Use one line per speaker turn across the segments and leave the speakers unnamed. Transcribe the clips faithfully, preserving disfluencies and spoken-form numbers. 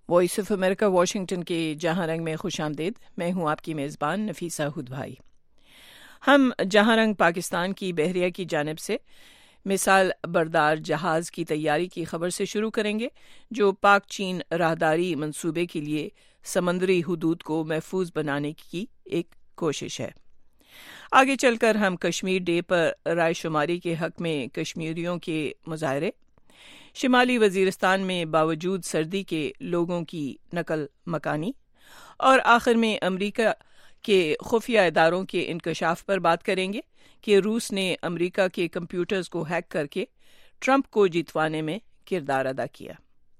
Voice of America Washington کے جہاں رنگ میں خوش آمدید. میں ہوں آپ کی میزبان نفیسہ ہد بھائی. ہم جہاں رنگ پاکستان کی بحریہ کی جانب سے مثال بردار جہاز کی تیاری کی خبر سے شروع کریں گے، جو پاک چین راہداری منصوبے کے لیے سمندری حدود کو محفوظ بنانے کی ایک کوشش ہے. آگے چل کر ہم کشمیر ڈے پر رائے شماری کے حق میں کشمیریوں کے مظاہرے، شمالی وزیرستان میں باوجود سردی کے لوگوں کی نقل مکانی، اور آخر میں امریکہ کے خفیہ اداروں کے انکشاف پر بات کریں گے کہ روس نے امریکہ کے کمپیوٹرز کو ہیک کر کے ٹرمپ کو جتوانے میں کردار ادا کیا.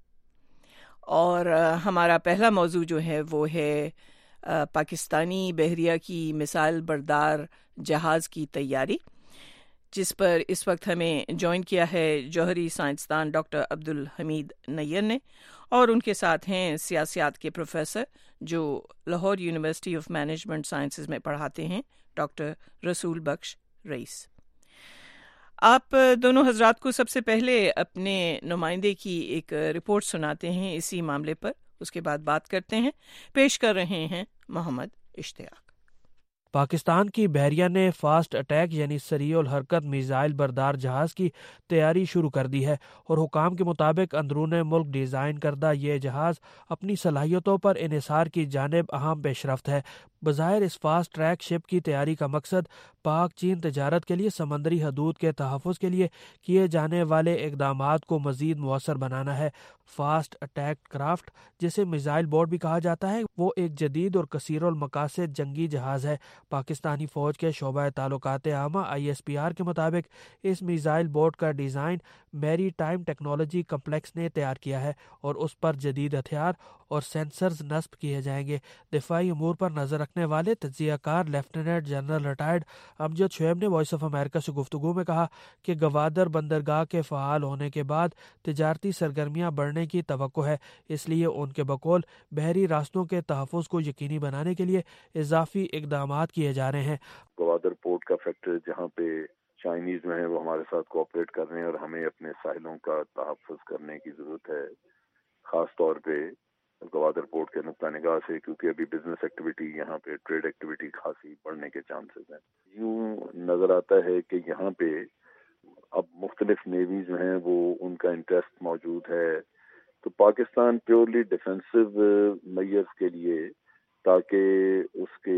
اور ہمارا پہلا موضوع جو ہے وہ ہے پاکستانی بحریہ کی مثال بردار جہاز کی تیاری، جس پر اس وقت ہمیں جوائن کیا ہے جوہری سائنسدان ڈاکٹر عبدالحمید نیّر نے، اور ان کے ساتھ ہیں سیاسیات کے پروفیسر جو Lahore university of management sciences میں پڑھاتے ہیں، ڈاکٹر رسول بخش رئیس. آپ دونوں حضرات کو سب سے پہلے اپنے نمائندے کی ایک رپورٹ سناتے ہیں اسی معاملے پر، اس کے بعد بات کرتے ہیں. پیش کر رہے ہیں محمد اشتیاق.
پاکستان کی بحریہ نے فاسٹ اٹیک یعنی سریع الحرکت میزائل بردار جہاز کی تیاری شروع کر دی ہے، اور حکام کے مطابق اندرون ملک ڈیزائن کردہ یہ جہاز اپنی صلاحیتوں پر انحصار کی جانب اہم پیش رفت ہے. بظاہر اس فاسٹ ٹریک شپ کی تیاری کا مقصد پاک چین تجارت کے لیے سمندری حدود کے تحفظ کے لیے کیے جانے والے اقدامات کو مزید مؤثر بنانا ہے. فاسٹ اٹیک کرافٹ، جسے میزائل بورڈ بھی کہا جاتا ہے، وہ ایک جدید اور کثیر المقاصد جنگی جہاز ہے. پاکستانی فوج کے شعبہ تعلقات عامہ آئی ایس پی آر کے مطابق اس میزائل بورڈ کا design maritime technology complex نے تیار کیا ہے، اور اس پر جدید ہتھیار اور سینسرز نصب کیے جائیں گے. دفاعی امور پر نظر رکھنے والے تجزیہ کار lieutenant general retired Amjad Shoaib نے وائس آف امریکہ سے گفتگو میں کہا کہ گوادر بندرگاہ کے فعال ہونے کے بعد تجارتی سرگرمیاں بڑھنے کی توقع ہے، اس لیے ان کے بقول بحری راستوں کے تحفظ کو یقینی بنانے کے لیے اضافی اقدامات کیے جا رہے ہیں.
گوادر پورٹ کا فیکٹر جہاں پہ چائنیز جو ہیں وہ ہمارے ساتھ کوآپریٹ کر رہے ہیں، اور ہمیں اپنے ساحلوں کا تحفظ کرنے کی ضرورت ہے، خاص طور پہ گوادر پورٹ کے نقطہ نگاہ سے، کیونکہ ابھی بزنس ایکٹیویٹی یہاں پہ ٹریڈ ایکٹیویٹی خاصی بڑھنے کے چانسز ہیں. یوں نظر آتا ہے کہ یہاں پہ اب مختلف نیویز جو ہیں وہ ان کا انٹرسٹ موجود ہے. تو پاکستان پیورلی ڈیفینسو میئرز کے لیے، تاکہ اس کے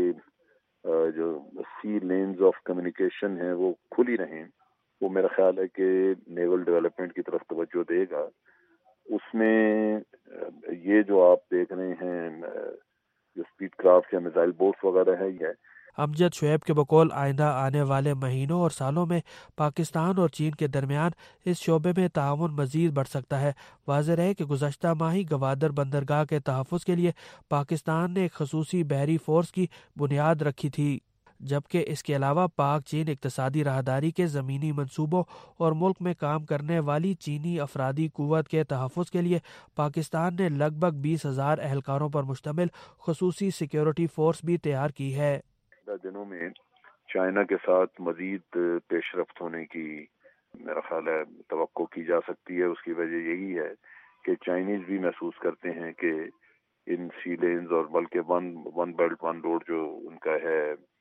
جو سی لینز آف کمیونیکیشن ہیں وہ کھلی رہیں، وہ میرا خیال ہے کہ نیول ڈیولپمنٹ کی طرف توجہ دے گا. اس میں یہ جو آپ دیکھ رہے ہیں جو اسپیڈ کرافٹ یا میزائل بوٹس وغیرہ ہے، یہ
امجد شعیب کے بقول آئندہ آنے والے مہینوں اور سالوں میں پاکستان اور چین کے درمیان اس شعبے میں تعاون مزید بڑھ سکتا ہے. واضح رہے کہ گزشتہ ماہ ہی گوادر بندرگاہ کے تحفظ کے لیے پاکستان نے ایک خصوصی بحری فورس کی بنیاد رکھی تھی، جبکہ اس کے علاوہ پاک چین اقتصادی راہداری کے زمینی منصوبوں اور ملک میں کام کرنے والی چینی افرادی قوت کے تحفظ کے لیے پاکستان نے لگ بھگ بیس ہزار اہلکاروں پر مشتمل خصوصی سیکیورٹی فورس بھی تیار کی ہے.
دنوں میں چائنا کے ساتھ مزید پیش رفت ہونے کی میرا خیال ہے توقع کی جا سکتی ہے. اس کی وجہ یہی ہے کہ چائنیز بھی محسوس کرتے ہیں کہ ان سی لینز اور بلکہ one one belt one road جو ان کا ہے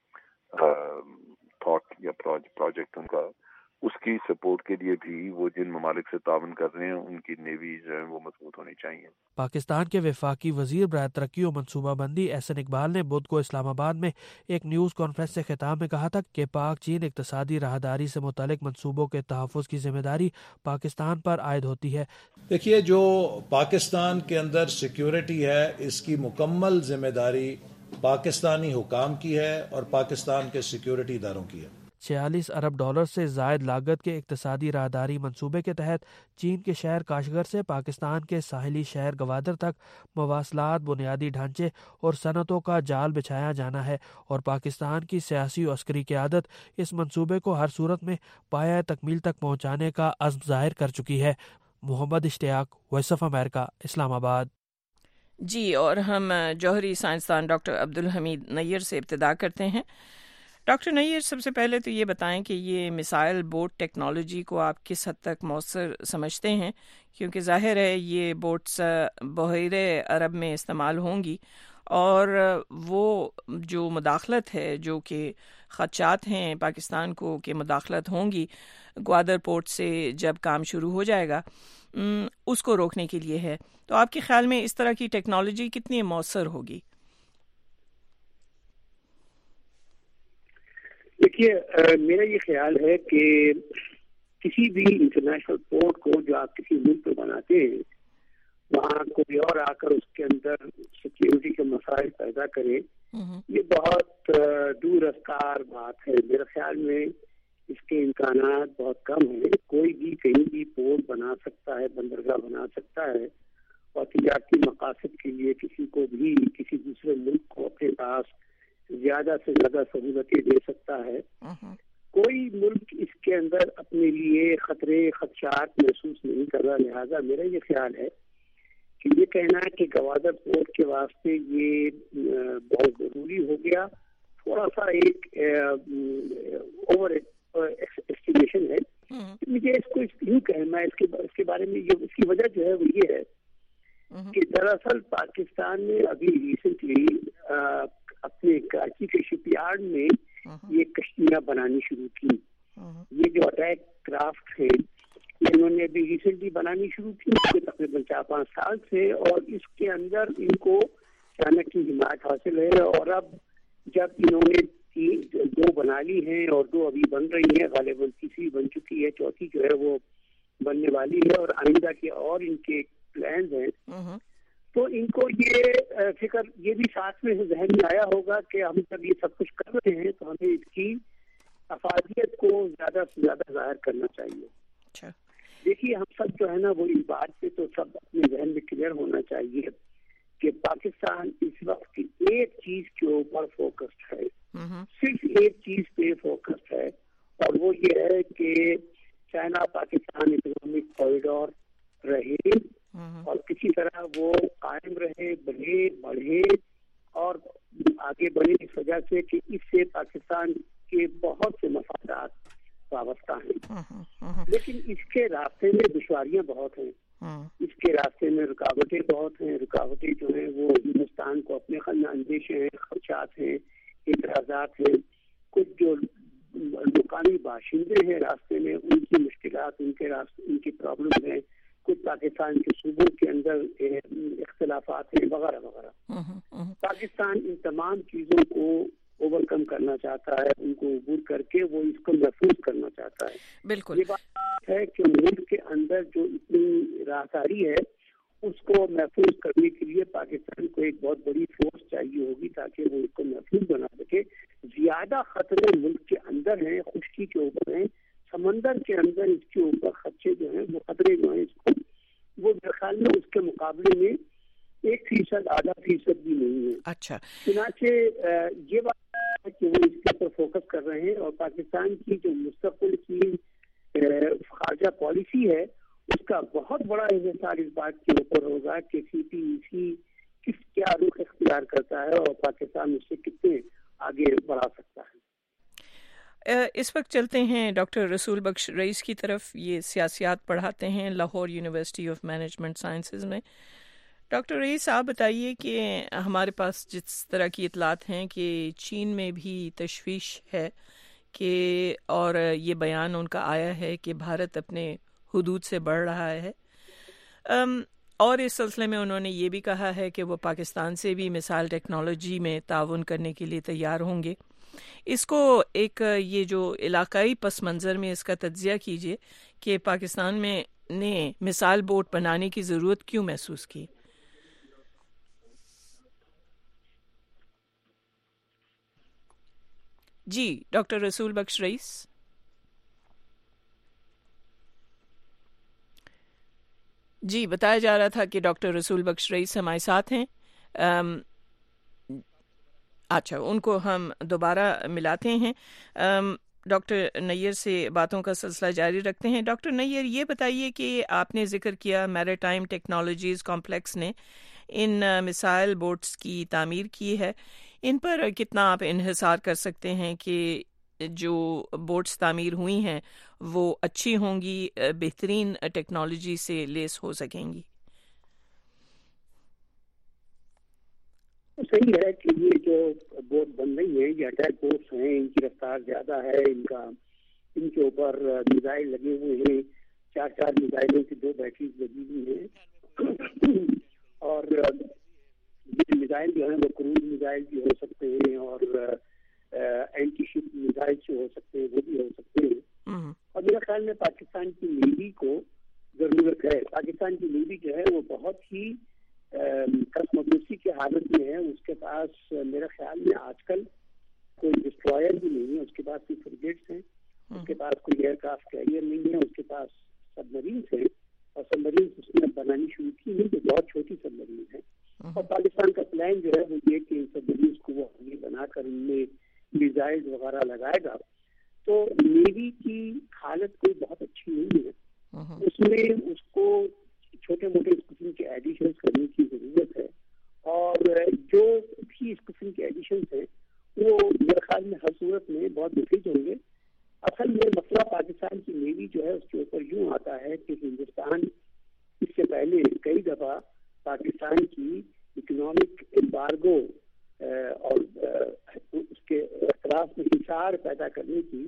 تھاٹ یا پروجیکٹ ان کا، اس کی سپورٹ کے لیے بھی وہ جن ممالک سے تعاون کر رہے ہیں ان کی نیوی جو ہے وہ مضبوط ہونی چاہیے.
پاکستان کے وفاقی وزیر برائے ترقی و منصوبہ بندی احسن اقبال نے بدھ کو اسلام آباد میں ایک نیوز کانفرنس سے خطاب میں کہا تھا کہ پاک چین اقتصادی راہداری سے متعلق منصوبوں کے تحفظ کی ذمہ داری پاکستان پر عائد ہوتی ہے.
دیکھیے، جو پاکستان کے اندر سیکیورٹی ہے اس کی مکمل ذمہ داری پاکستانی حکام کی ہے اور پاکستان کے سیکیورٹی اداروں کی ہے.
چھیالیس ارب ڈالر سے زائد لاگت کے اقتصادی راہداری منصوبے کے تحت چین کے شہر کاشغر سے پاکستان کے ساحلی شہر گوادر تک مواصلات، بنیادی ڈھانچے اور صنعتوں کا جال بچھایا جانا ہے، اور پاکستان کی سیاسی و عسکری قیادت اس منصوبے کو ہر صورت میں پایہ تکمیل تک پہنچانے کا عزم ظاہر کر چکی ہے. محمد اشتیاق، وائس آف امریکہ، اسلام آباد.
جی، اور ہم جوہری سائنسدان ڈاکٹر عبدالحمید نیّر سے ابتدا کرتے ہیں. ڈاکٹر نیر، سب سے پہلے تو یہ بتائیں کہ یہ میسائل بوٹ ٹیکنالوجی کو آپ کس حد تک مؤثر سمجھتے ہیں، کیونکہ ظاہر ہے یہ بوٹس بحیرہ عرب میں استعمال ہوں گی، اور وہ جو مداخلت ہے، جو کہ خدشات ہیں پاکستان کو کہ مداخلت ہوں گی گوادر پورٹ سے جب کام شروع ہو جائے گا، اس کو روکنے کے لیے ہے. تو آپ کے خیال میں اس طرح کی ٹیکنالوجی کتنی مؤثر ہوگی؟
دیکھیے، میرا یہ خیال ہے کہ کسی بھی انٹرنیشنل پورٹ کو جو آپ کسی ملک پہ بناتے ہیں، وہاں کوئی اور آ کر اس کے اندر سیکیورٹی کے مسائل پیدا کرے، یہ بہت دور رفتار بات ہے. میرے خیال میں اس کے امکانات بہت کم ہیں. کوئی بھی کہیں بھی پورٹ بنا سکتا ہے، بندرگاہ بنا سکتا ہے، اور تجارتی مقاصد کے لیے کسی کو بھی کسی دوسرے ملک کو اپنے پاس زیادہ سے زیادہ سہولتیں دے سکتا ہے. کوئی ملک اس کے اندر اپنے لیے خطرے خدشات محسوس نہیں کر رہا. لہٰذا میرا یہ خیال ہے کہ یہ کہنا کہ گوادر پورٹ کے واسطے یہ بہت ضروری ہو گیا، تھوڑا سا ایک اوور ایسٹیمیشن ہے. مجھے اس کو یوں کہنا ہے، اس کے اس کے بارے میں اس کی وجہ جو ہے وہ یہ ہے کہ دراصل پاکستان نے ابھی ریسنٹلی اپنے کراچی کے شپ یارڈ میں یہ کشتیاں بنانی شروع کی. یہ جو اٹیک کرافٹ ہیں انہوں نے ابھی ریسنٹلی بنانی شروع کی، تقریباً چار پانچ سال سے، اور اس کے اندر ان کو چانک کی حمایت حاصل ہے. اور اب جب انہوں نے تین دو بنا لی ہیں اور دو ابھی بن رہی ہیں، غالباً تیسری بن چکی ہے، چوتھی جو ہے وہ بننے والی ہے، اور آئندہ کے اور ان کے پلانز ہیں. تو ان کو یہ فکر یہ بھی ساتھ میں ذہن میں آیا ہوگا کہ ہم جب یہ سب کچھ کر رہے ہیں تو ہمیں اس کی افادیت کو زیادہ سے زیادہ ظاہر کرنا چاہیے.
اچھا،
دیکھیے ہم سب جو ہے نا وہ اس بات پہ تو سب اپنے ذہن میں کلیئر ہونا چاہیے کہ پاکستان اس وقت کی ایک چیز کے اوپر فوکسڈ ہے، صرف ایک چیز پہ فوکسڈ ہے، اور وہ یہ ہے کہ چائنا پاکستان اکنامک کوریڈور رہے اور کسی طرح وہ قائم رہے، بڑھے بڑھے اور آگے بڑھے، اس وجہ سے کہ اس سے پاکستان کے بہت سے مفادات وابستہ ہیں. لیکن اس کے راستے میں دشواریاں بہت ہیں، اس کے راستے میں رکاوٹیں بہت ہیں. رکاوٹیں جو ہیں وہ ہندوستان کو اپنے اندیشے ہیں، خدشات ہیں، اعتراضات ہیں. کچھ جو مقامی باشندے ہیں راستے میں، ان کی مشکلات، ان کے راستے ان کی پرابلم ہیں. کچھ پاکستان کے صوبوں کے اندر اختلافات ہیں، وغیرہ وغیرہ. پاکستان ان تمام چیزوں کو اوور کم کرنا چاہتا ہے، ان کو عبور کر کے وہ اس کو محفوظ کرنا چاہتا ہے.
بالکل
یہ بات ہے کہ ملک کے اندر جو اتنی راہداری ہے اس کو محفوظ کرنے کے لیے پاکستان کو ایک بہت بڑی فورس چاہیے ہوگی تاکہ وہ اس کو محفوظ بنا سکے. زیادہ خطرے ملک کے اندر ہیں، خشکی کے اوپر ہیں، سمندر کے اندر اس کے اوپر خدشے جو ہیں وہ خطرے جو ہیں اس کو وہ میرے خیال میں اس کے مقابلے میں ایک فیصد آدھا فیصد بھی نہیں ہے.
اچھا،
چنانچہ یہ بات ہے کہ وہ اس کے اوپر فوکس کر رہے ہیں، اور پاکستان کی جو مستقبل کی خارجہ پالیسی ہے اس کا بہت بڑا انحصار اس بات کے اوپر ہوگا کہ سی پی ای سی کس کیا رخ اختیار کرتا ہے اور پاکستان اس سے کتنے آگے بڑھا سکتا ہے.
اس وقت چلتے ہیں ڈاکٹر رسول بخش رئیس کی طرف. یہ سیاسیات پڑھاتے ہیں Lahore university of management sciences میں. ڈاکٹر رئیس، آپ بتائیے کہ ہمارے پاس جس طرح کی اطلاعات ہیں کہ چین میں بھی تشویش ہے کہ اور یہ بیان ان کا آیا ہے کہ بھارت اپنے حدود سے بڑھ رہا ہے، اور اس سلسلے میں انہوں نے یہ بھی کہا ہے کہ وہ پاکستان سے بھی مثال ٹیکنالوجی میں تعاون کرنے کے لیے تیار ہوں گے. اس کو ایک یہ جو علاقائی پس منظر میں اس کا تجزیہ کیجئے کہ پاکستان میں نے مثال بوٹ بنانے کی ضرورت کیوں محسوس کی؟ جی ڈاکٹر رسول بخش رئیس. جی بتایا جا رہا تھا کہ ڈاکٹر رسول بخش رئیس ہمارے ساتھ ہیں. اچھا، ان کو ہم دوبارہ ملاتے ہیں. ڈاکٹر نیر سے باتوں کا سلسلہ جاری رکھتے ہیں. ڈاکٹر نیر، یہ بتائیے کہ آپ نے ذکر کیا میری ٹائم ٹیکنالوجیز کمپلیکس نے ان میسائل بوٹس کی تعمیر کی ہے. ان پر کتنا آپ انحصار کر سکتے ہیں کہ جو بوٹس تعمیر ہوئی ہیں وہ اچھی ہوں گی، بہترین ٹیکنالوجی سے لیس ہو سکیں گی؟
صحیح ہے کہ یہ جو بوٹ بن رہی ہیں یہ اٹیک بوٹس ہیں، ان کی رفتار زیادہ ہے، ان کا ان کے اوپر میزائل لگے ہوئے ہیں، چار چار میزائلوں کی دو بیٹریز لگی ہوئی ہیں، اور یہ میزائل جو ہیں وہ کروز میزائل بھی ہو سکتے ہیں اور اینٹی شپ میزائل جو ہو سکتے ہیں وہ بھی ہو سکتے ہیں. اور میرے خیال میں پاکستان کی نیوی کو ضرورت ہے. پاکستان کی نیوی جو ہے وہ بہت ہی کسموسی کی حالت میں ہے. اس کے پاس میرے خیال میں آج کل کوئی ڈسٹرائر بھی نہیں ہے، اس کے پاس کوئی فریگیٹس ہیں، اس کے پاس کوئی ایئر کرافٹ کیریئر نہیں ہے، اس کے پاس سب مرینس ہیں، اور سب مرینس اس نے بنانی شروع کی ہیں جو بہت چھوٹی سب مرینس ہیں. اور پاکستان کا پلان جو ہے وہ یہ کہ ان سب مرینس کو وہ آگے بنا کر ان میں میزائل وغیرہ لگائے گا. تو نیوی کی حالت کوئی بہت اچھی نہیں ہے، اس میں اس کو چھوٹے موٹے اس قسم کے ایڈیشنز کرنے کی ضرورت ہے، اور جو بھی اس قسم کے ایڈیشنز ہیں وہ میرے خیال میں ہر صورت میں بہت مفید ہوں گے. اصل میں مسئلہ پاکستان کی نیوی جو ہے اس کے اوپر یوں آتا ہے کہ ہندوستان اس سے پہلے کئی دفعہ پاکستان کی اکنامک امبارگو اور اس کے اختلاف میں حصار پیدا کرنے کی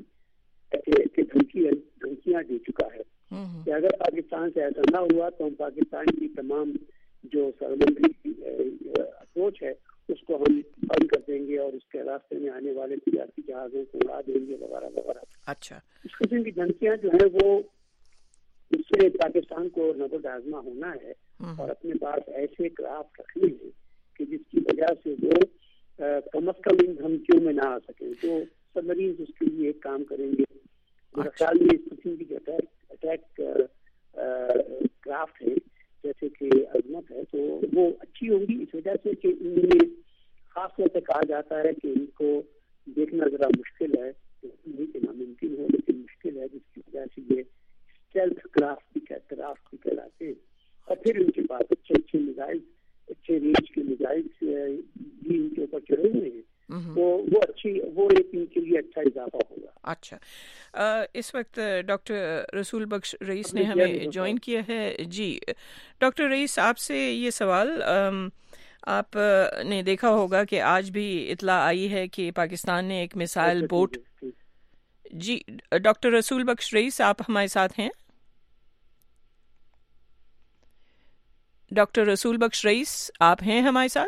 دھمکیاں دے چکا ہے کہ اگر پاکستان سے ایسا نہ ہوا تو ہم پاکستان کی تمام جو سمندری اپروچ ہے اس کو ہم بند کر دیں گے اور اس کے راستے میں آنے والے تجارتی جہازوں کو اڑا دیں گے وغیرہ وغیرہ. اچھا، اس قسم کی دھمکیاں جو ہیں وہ اس سے پاکستان کو نظر آزما ہونا ہے اور اپنے پاس ایسے کرافٹ رکھنے ہیں کہ جس کی وجہ سے وہ کم از کم ان دھمکیوں میں نہ آ سکیں. تو سب مریض اس کے لیے ایک کام کریں گے. میرے خیال میں اس قسم کی جو اٹیک کرافٹ ہے جیسے کہ عظمت ہے تو وہ اچھی ہوگی اس وجہ سے کہ ان میں خاص طور پہ کہا جاتا ہے کہ ان کو دیکھنا ذرا مشکل ہے، نہیں کہ ناممکن ہو لیکن مشکل ہے، جس کی وجہ سے یہ اسٹیلتھ کرافٹ بھی کرافٹ بھی کہلاتے ہیں. اور پھر ان کے پاس اچھے اچھے میزائل، اچھے رینج کے میزائل بھی ان کے اوپر چڑھے ہوئے ہیں، تو وہ اچھی وہ ایک ان کے لیے اچھا اضافہ ہوگا. اچھا،
اس وقت ڈاکٹر رسول بخش رئیس نے ہمیں جوائن کیا ہے. جی ڈاکٹر رئیس، آپ سے یہ سوال، آپ نے دیکھا ہوگا کہ آج بھی اطلاع آئی ہے کہ پاکستان نے ایک میزائل بوٹ. جی ڈاکٹر رسول بخش رئیس، آپ ہمارے ساتھ ہیں؟ ڈاکٹر رسول بخش رئیس، آپ ہیں ہمارے ساتھ؟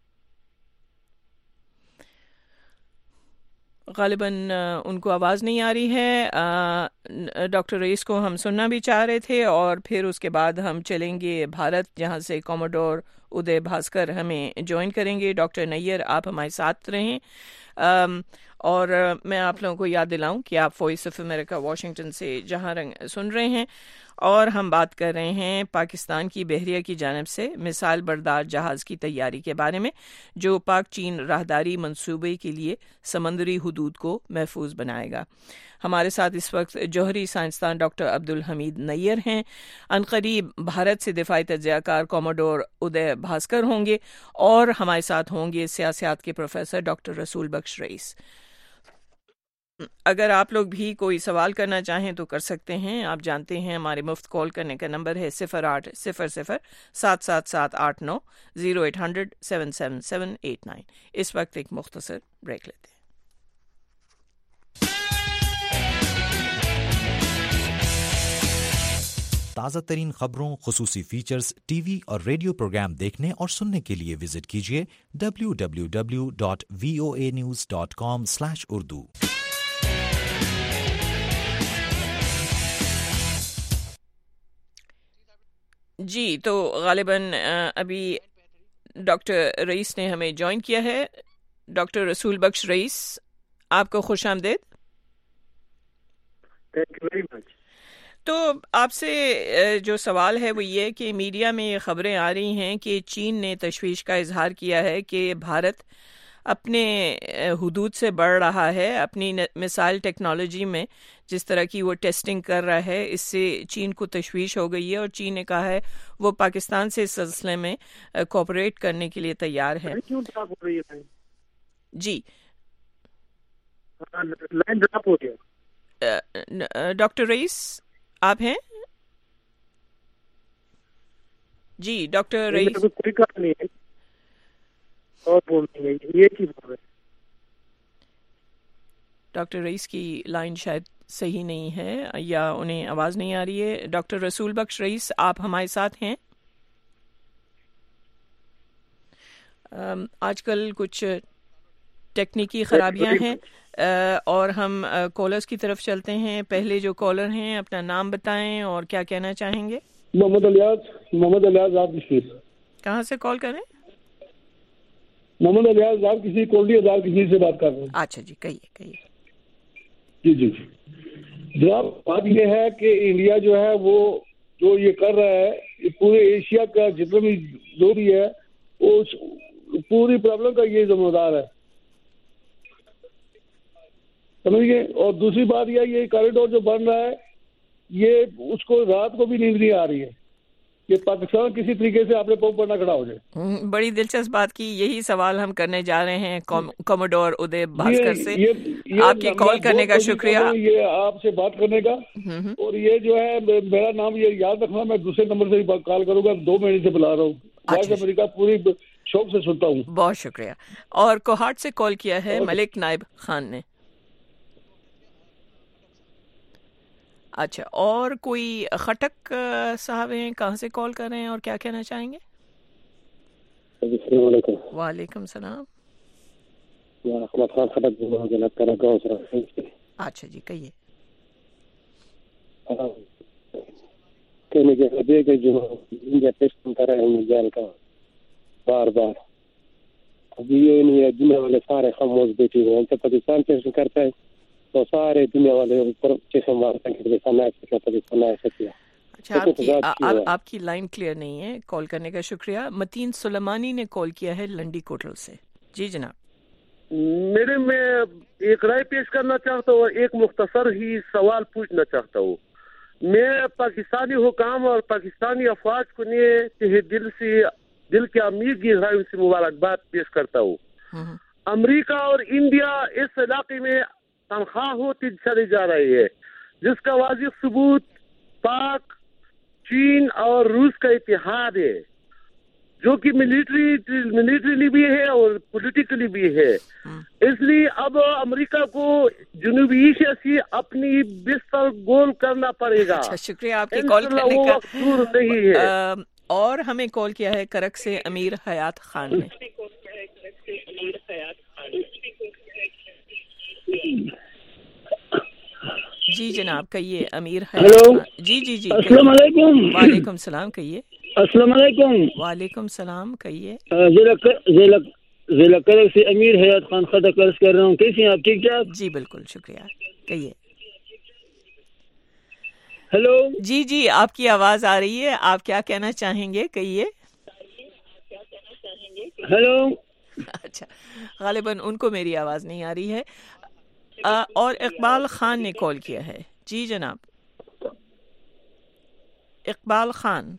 غالباً ان کو آواز نہیں آ رہی ہے. ڈاکٹر رئیس کو ہم سننا بھی چاہ رہے تھے، اور پھر اس کے بعد ہم چلیں گے بھارت، جہاں سے کوموڈور ادے بھاسکر ہمیں جوائن کریں گے. ڈاکٹر نیئر، آپ ہمارے ساتھ رہیں. اور میں آپ لوگوں کو یاد دلاؤں کہ آپ وائس آف امریکہ واشنگٹن سے جہاں رنگ سن رہے ہیں، اور ہم بات کر رہے ہیں پاکستان کی بحریہ کی جانب سے مثال بردار جہاز کی تیاری کے بارے میں، جو پاک چین راہداری منصوبے کے لیے سمندری حدود کو محفوظ بنائے گا. ہمارے ساتھ اس وقت جوہری سائنسدان ڈاکٹر عبدالحمید نیئر ہیں. عنقریب بھارت سے دفاعی تجزیہ کار کوموڈور ادے بھاسکر ہوں گے، اور ہمارے ساتھ ہوں گے سیاسیات کے پروفیسر ڈاکٹر رسول بخش رئیس. اگر آپ لوگ بھی کوئی سوال کرنا چاہیں تو کر سکتے ہیں. آپ جانتے ہیں ہمارے مفت کال کرنے کا نمبر ہے صفر آٹھ صفر صفر سات سات سات آٹھ نو zero eight hundred seven seven seven eight nine. اس وقت ایک مختصر بریک لیتے ہیں.
تازہ ترین خبروں، خصوصی فیچرز، ٹی وی اور ریڈیو پروگرام دیکھنے اور سننے کے لیے وزٹ کیجیے W W W dot V O A news dot com slash Urdu.
جی تو غالباً ابھی ڈاکٹر رئیس نے ہمیں جوائن کیا ہے. ڈاکٹر رسول بخش رئیس، آپ کو خوش آمدید.
Thank you very much.
تو آپ سے جو سوال ہے وہ یہ کہ میڈیا میں یہ خبریں آ رہی ہیں کہ چین نے تشویش کا اظہار کیا ہے کہ بھارت اپنے حدود سے بڑھ رہا ہے، اپنی مثال ٹیکنالوجی میں جس طرح کی وہ ٹیسٹنگ کر رہا ہے، اس سے چین کو تشویش ہو گئی ہے، اور چین نے کہا ہے وہ پاکستان سے اس سلسلے میں کوآپریٹ کرنے کے لیے تیار ہے. جی
لائن ڈراپ ہو گیا.
ڈاکٹر رئیس آپ ہیں؟ جی ڈاکٹر رئیس.
کوئی کام نہیں ہے اور بولتے ہیں یہ چیز ہو رہا ہے.
ڈاکٹر رئیس کی لائن شاید صحیح نہیں ہے یا انہیں آواز نہیں آ رہی ہے. ڈاکٹر رسول بخش رئیس آپ ہمارے ساتھ ہیں؟ آج کل کچھ ٹیکنیکی خرابیاں ہیں اور ہم کالرز کی طرف چلتے ہیں. پہلے جو کالر ہیں اپنا نام بتائیں اور کیا کہنا چاہیں گے.
محمد الیاس. محمد الیاس آپ کسی
کہاں سے کال کریں؟
محمد الیاس آپ کسی کولڈی ہزار کسی سے بات کر رہے ہیں.
اچھا جی کہیے کہیے.
جی جی جی جناب بات یہ ہے کہ انڈیا جو ہے وہ جو یہ کر رہا ہے پورے ایشیا کا جتنا بھی جو بھی ہے وہ پوری پرابلم کا یہ ذمہ دار ہے سمجھ گئے. اور دوسری بات یہ یہ کاریڈور جو بن رہا ہے یہ اس کو رات کو بھی نیند نہیں آ رہی ہے کہ پاکستان کسی طریقے سے اپنے پاؤں پر نہ کھڑا ہو جائے.
بڑی دلچسپ بات کی. یہی سوال ہم کرنے جا رہے ہیں کوموڈور ادے بھاسکر سے. آپ کی کال کرنے کا شکریہ.
یہ آپ سے بات کرنے کا اور یہ جو ہے میرا نام یہ یاد رکھنا میں دوسرے نمبر سے کال کروں گا. دو مہینے سے بلا رہا ہوں. وائس امریکہ پوری شوق سے سنتا ہوں.
بہت شکریہ. اور کوہاٹ سے کال کیا ہے ملک نائب خان نے. اچھا اور کوئی خٹک صاحب ہیں کہاں سے کال کر رہے ہیں اور کیا کہنا چاہیں گے؟
السلام علیکم.
وعلیکم السلام.
احمد خان خٹک.
اچھا جی کہیے.
کہنے کے دے کہ جو انڈیا ٹیسٹ کر رہے ہیں جیل کا بار بار ابھی یہ نہیں ہے. دنیا والے سارے خاموش بیٹھے ہوئے ہیں. جب پاکستان ٹیسٹ کرتا ہے تو سارے دنیا والے اوپر چیسے مارتے ہیں کہ پاکستان ایسا کیا پاکستان ایسا کیا.
اچھا آپ کی آپ کی لائن کلیئر نہیں ہے. کال کرنے کا شکریہ. متین سلیمانی نے کال کیا ہے لنڈی کوٹل سے. جی جناب.
میرے میں ایک رائے پیش کرنا چاہتا ہوں. ایک مختصر ہی سوال پوچھنا چاہتا ہوں. میں پاکستانی حکام اور پاکستانی افواج کو نیے تہ دل سے دل کے امیر گہرائیوں سے مبارکباد پیش کرتا ہوں. امریکہ اور انڈیا اس علاقے میں تنخواہ ہوتی چلی جا رہی ہے جس کا واضح ثبوت پاک چین اور روس کا اتحاد ہے جو کہ ملٹری ملٹریلی بھی ہے اور پولیٹیکلی بھی ہے. اس لیے اب امریکہ کو جنوبی ایشیا سے اپنی بستر گول کرنا پڑے گا.
شکریہ آپ کی کال کرنے کا.
دور نہیں ہے.
اور ہمیں کال کیا ہے کرک سے امیر حیات خان نے. جی جناب کہیے. امیر
ہیلو.
جی جی جی
السلام علیکم.
وعلیکم السلام کہیے.
السلام علیکم.
وعلیکم السلام کہیے.
ضلع کرک سے امیر حیات خان خطا قرض کر رہا ہوں. کیسے ہیں آپ؟ ٹھیک ٹھاک.
جی بالکل شکریہ. کہیے.
ہیلو.
جی جی آپ کی آواز آ رہی ہے. آپ کیا کہنا چاہیں گے کہیے.
ہیلو.
اچھا غالباً ان کو میری آواز نہیں آ رہی ہے. اور اقبال خان نے کال کیا ہے. جی جناب. اقبال خان.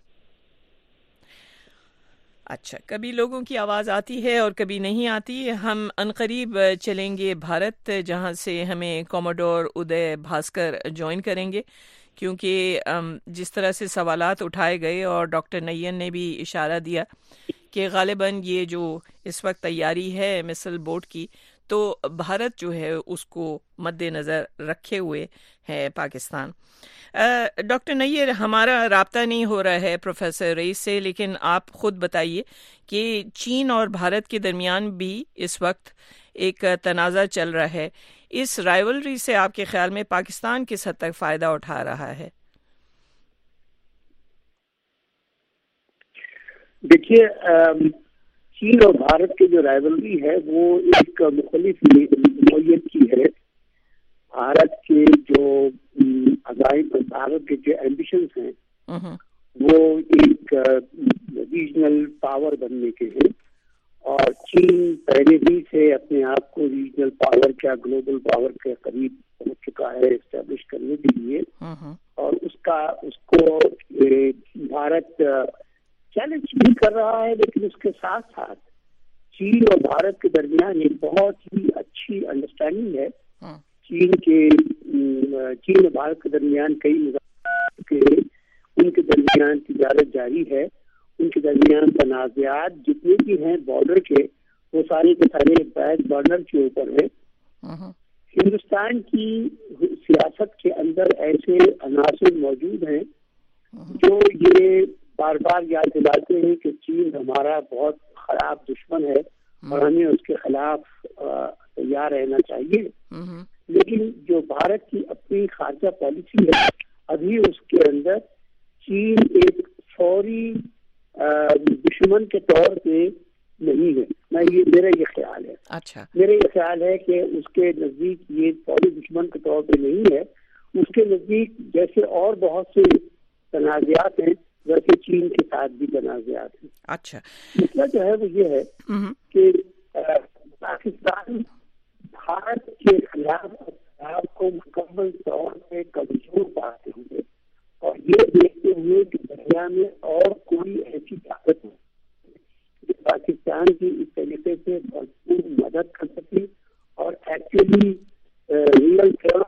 اچھا کبھی لوگوں کی آواز آتی ہے اور کبھی نہیں آتی. ہم عنقریب چلیں گے بھارت جہاں سے ہمیں کوموڈور ادے بھاسکر جوائن کریں گے کیونکہ جس طرح سے سوالات اٹھائے گئے اور ڈاکٹر نین نے بھی اشارہ دیا کہ غالباً یہ جو اس وقت تیاری ہے مثل بورڈ کی تو بھارت جو ہے اس کو مد نظر رکھے ہوئے ہے پاکستان. ڈاکٹر نیر ہمارا رابطہ نہیں ہو رہا ہے پروفیسر رئیس سے لیکن آپ خود بتائیے کہ چین اور بھارت کے درمیان بھی اس وقت ایک تنازع چل رہا ہے. اس رائیولری سے آپ کے خیال میں پاکستان کس حد تک فائدہ اٹھا رہا ہے؟
دیکھیے چین اور بھارت کی جو رائیولری ہے وہ ایک مختلف نوعیت کی ہے. بھارت کے جو عزائم بھارت کے جو ایمبیشنز ہیں وہ ایک ریجنل پاور بننے کے ہیں اور چین پہلے ہی سے اپنے آپ کو ریجنل پاور کیا گلوبل پاور کے قریب پہنچ چکا ہے اسٹیبلش کرنے کے لیے. اور اس کا اس کو بھارت چیلنج بھی کر رہا ہے لیکن اس کے ساتھ ساتھ چین اور بھارت کے درمیان ایک بہت ہی اچھی انڈرسٹینڈنگ ہے. چین کے چین اور بھارت کے درمیان کئی مذاکرات کے ان کے درمیان تجارت جاری ہے. ان کے درمیان تنازعات جتنے بھی ہیں بارڈر کے وہ سارے کے سارے بیک بارڈر کے اوپر ہیں. ہندوستان کی سیاست کے اندر ایسے عناصر موجود ہیں جو یہ بار بار یاد دلاتے ہیں کہ چین ہمارا بہت خراب دشمن ہے اور ہمیں اس کے خلاف تیار رہنا چاہیے. لیکن جو بھارت کی اپنی خارجہ پالیسی ہے ابھی اس کے اندر چین ایک فوری دشمن کے طور پہ نہیں ہے. میں یہ میرا یہ خیال ہے.
اچھا
میرا یہ خیال ہے کہ اس کے نزدیک یہ فوری دشمن کے طور پہ نہیں ہے. اس کے نزدیک جیسے اور بہت سے تنازعات ہیں ویسے چین کے ساتھ بھی تنازعات ہیں.
اچھا
مسئلہ جو ہے وہ یہ ہے کہ پاکستان بھارت کے خلاف اقدام کو مکمل طور پہ کمزور پاتے ہوئے اور یہ دیکھتے ہوئے کہ دنیا میں اور کوئی ایسی طاقت نہیں جو پاکستان کی اس طریقے سے بھرپور مدد کر سکے اور ایکچولی ریئل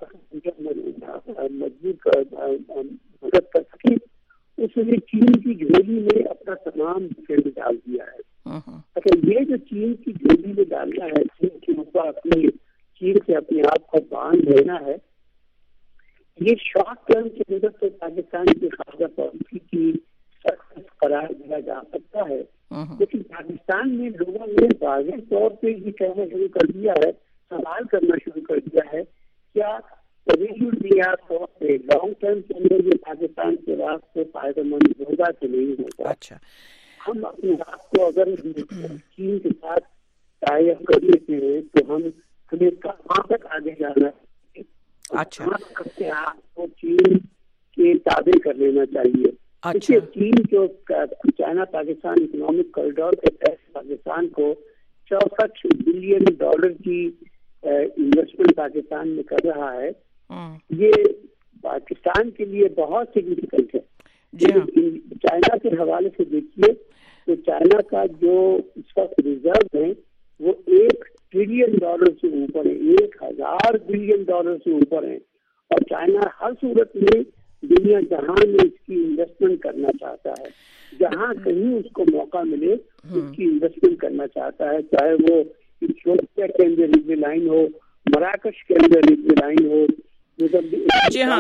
مضبوط مدد کر سکے. اس نے چین کی جھولی میں اپنا تمام ڈیفینس ڈال دیا ہے. اگر یہ جو چین کی جھولی میں ڈالنا ہے چین کے اوپر اپنی چین سے اپنے آپ کو باندھ لینا ہے یہ شارٹ ٹرم کے اندر تو پاکستان کی خارجہ پالیسی کی سخت قرار دیا جا سکتا ہے. لیکن پاکستان میں لوگوں نے واضح طور پہ یہ کہنا شروع کر دیا ہے سوال کرنا شروع کر دیا ہے کیا طور پہ لانگ ٹرم کے اندر یہ پاکستان کے واسطے فائدہ مند ہوگا کہ نہیں ہوگا.
اچھا
ہم اپنے آپ کو اگر چین کے ساتھ ٹائی اپ کر لیتے ہیں تو ہم ہمیں کہاں تک آگے جانا ہے.
اچھا
اپنے آپ کو چین کے تابع کر لینا چاہیے.
اچھا
چین جو چائنا پاکستان اکنامک کوریڈور کے تحت پاکستان کو چونسٹھ بلین ڈالر کی انویسٹمنٹ پاکستان میں کر رہا ہے یہ پاکستان کے لیے بہت سگنیفیکنٹ ہے. چائنا کے حوالے سے دیکھیے تو چائنا کا جو اس وقت ریزرو ہے وہ ایک ٹریلین ڈالر سے اوپر ہے ایک ہزار بلین ڈالر سے اوپر ہے اور چائنا ہر صورت میں دنیا جہاں میں اس کی انویسٹمنٹ کرنا چاہتا ہے. جہاں کہیں اس کو موقع ملے اس کی انویسٹمنٹ کرنا چاہتا ہے چاہے وہ ایتھوپیا کے اندر ریلوے لائن ہو مراکش کے اندر ریلوے لائن ہو
جی ہاں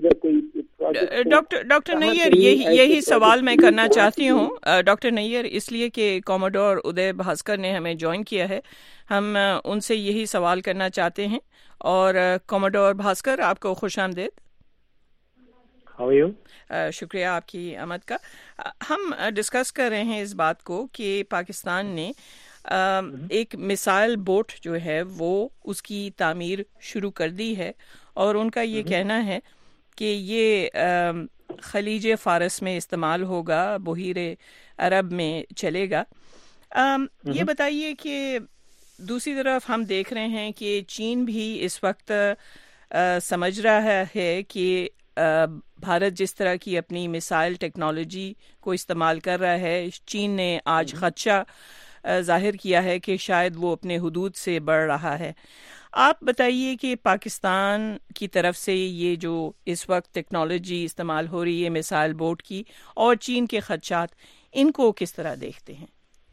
ڈاکٹر ڈاکٹر نیئر یہی یہی سوال میں کرنا چاہتی ہوں ڈاکٹر نیئر اس لیے کہ کوموڈور ادے بھاسکر نے ہمیں جوائن کیا ہے ہم ان سے یہی سوال کرنا چاہتے ہیں. اور کوموڈور بھاسکر آپ کو خوش آمدید.
How are you?
شکریہ آپ کی آمد کا. ہم ڈسکس کر رہے ہیں اس بات کو کہ پاکستان نے ایک میسائل بوٹ جو ہے وہ اس کی تعمیر شروع کر دی ہے اور ان کا یہ کہنا ہے کہ یہ خلیج فارس میں استعمال ہوگا بحیر عرب میں چلے گا. یہ بتائیے کہ دوسری طرف ہم دیکھ رہے ہیں کہ چین بھی اس وقت سمجھ رہا ہے کہ بھارت جس طرح کی اپنی میسائل ٹیکنالوجی کو استعمال کر رہا ہے چین نے آج خدشہ ظاہر کیا ہے کہ شاید وہ اپنے حدود سے بڑھ رہا ہے. آپ بتائیے کہ پاکستان کی طرف سے یہ جو اس وقت ٹیکنالوجی استعمال ہو رہی ہے میسائل بوٹ کی اور چین کے خدشات ان کو کس طرح دیکھتے ہیں؟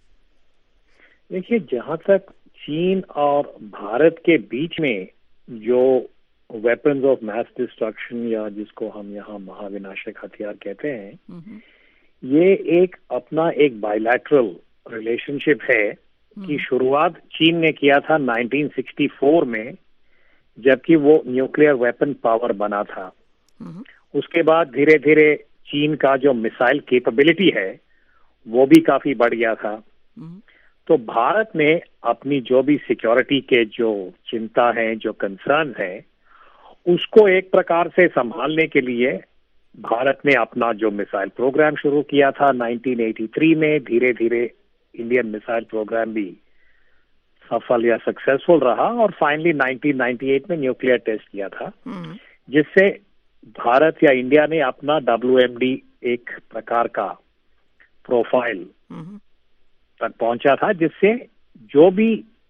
دیکھیے جہاں تک چین اور بھارت کے بیچ میں جو ویپنز آف میس ڈسٹرکشن یا جس کو ہم یہاں مہاوناشک ہتھیار کہتے ہیں یہ ایک اپنا ایک بائیلیٹرل ریلیشن شپ ہے کی شروعات چین نے کیا تھا نائنٹین سکسٹی فور میں جبکہ وہ نیوکلیئر ویپن پاور بنا تھا. اس کے بعد دھیرے دھیرے چین کا جو میسائل کیپبلٹی ہے وہ بھی کافی بڑھ گیا تھا. تو بھارت نے اپنی جو بھی سیکیورٹی کے جو چنتا ہیں جو کنسرن ہیں اس کو ایک پرکار سے سنبھالنے کے لیے بھارت نے اپنا جو میسائل پروگرام شروع کیا تھا نائنٹین ایٹی تھری میں دھیرے دھیرے انڈین میسائل پروگرام بھی سفل یا سکسیسفل رہا اور فائنلی نائنٹین نائنٹی ایٹ میں نیوکلیئر ٹیسٹ کیا تھا جس سے بھارت یا انڈیا نے اپنا ڈبلو ایم ڈی ایک پرکار کا پروفائل تک پہنچا تھا جس سے جو بھی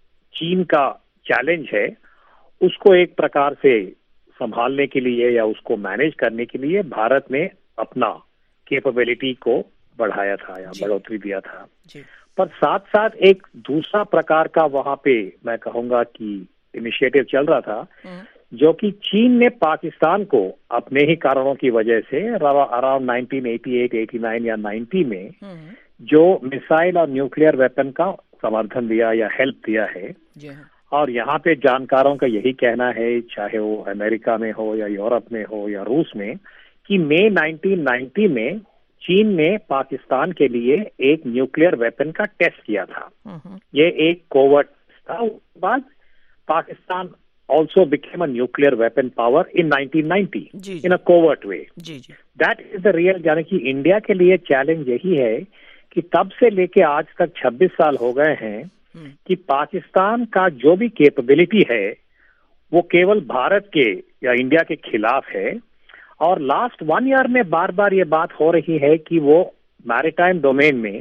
چین کا چیلنج ہے اس کو ایک پرکار سے سنبھالنے کے لیے یا اس کو مینیج کرنے کے لیے بھارت نے اپنا کیپبلٹی کو بڑھایا تھا یا بڑھوتری دیا تھا. پر ساتھ ساتھ ایک دوسرا پرکار کا وہاں پہ میں کہوں گا کہ انیشیٹو چل رہا تھا جو کہ چین نے پاکستان کو اپنے ہی کارنوں کی وجہ سے around nineteen eighty eight eighty nine یا نائنٹی میں جو میسائل اور نیوکلیئر ویپن کا سمردھن دیا یا ہیلپ دیا ہے. اور یہاں پہ جانکاروں کا یہی کہنا ہے, چاہے وہ امریکہ میں ہو یا یورپ میں ہو یا روس میں, کہ مئی نائنٹین نائنٹی میں چین نے پاکستان کے لیے ایک نیوکلیئر ویپن کا ٹیسٹ کیا تھا. یہ ایک کوورٹ تھا. اس کے بعد Pakistan also became a nuclear weapon power in nineteen ninety in a covert way. That is the real, یعنی کہ انڈیا کے لیے چیلنج یہی ہے کہ تب سے لے کے آج تک چھبیس سال ہو گئے ہیں کہ پاکستان کا جو بھی کیپبلٹی ہے وہ کیول بھارت کے یا انڈیا کے خلاف ہے. اور لاسٹ ون ایئر میں بار بار یہ بات ہو رہی ہے کہ وہ میریٹائم ڈومین میں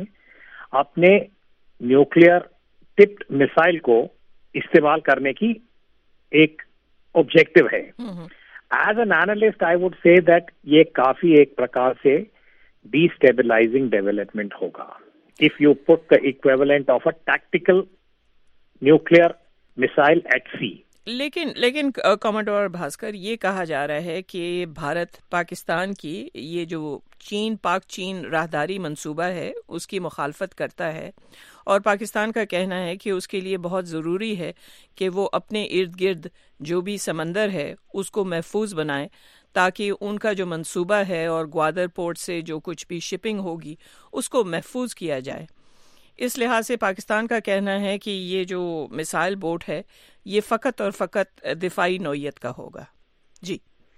اپنے نیوکلیئر ٹپڈ میسائل کو استعمال کرنے کی ایک آبجیکٹو ہے. As an analyst I would say that یہ کافی ایک پرکار سے ڈی اسٹیبلائزنگ ڈیولپمنٹ ہوگا if you put the equivalent of a tactical nuclear missile at sea.
لیکن لیکن کمانڈر بھاسکر, یہ کہا جا رہا ہے کہ بھارت پاکستان کی یہ جو چین پاک چین راہداری منصوبہ ہے اس کی مخالفت کرتا ہے, اور پاکستان کا کہنا ہے کہ اس کے لیے بہت ضروری ہے کہ وہ اپنے ارد گرد جو بھی سمندر ہے اس کو محفوظ بنائے تاکہ ان کا جو منصوبہ ہے اور گوادر پورٹ سے جو کچھ بھی شپنگ ہوگی اس کو محفوظ کیا جائے. اس لحاظ سے پاکستان کا کہنا ہے کہ یہ جو میسائل بوٹ ہے یہ فقط اور فقط دفاعی نوعیت کا ہوگا. جی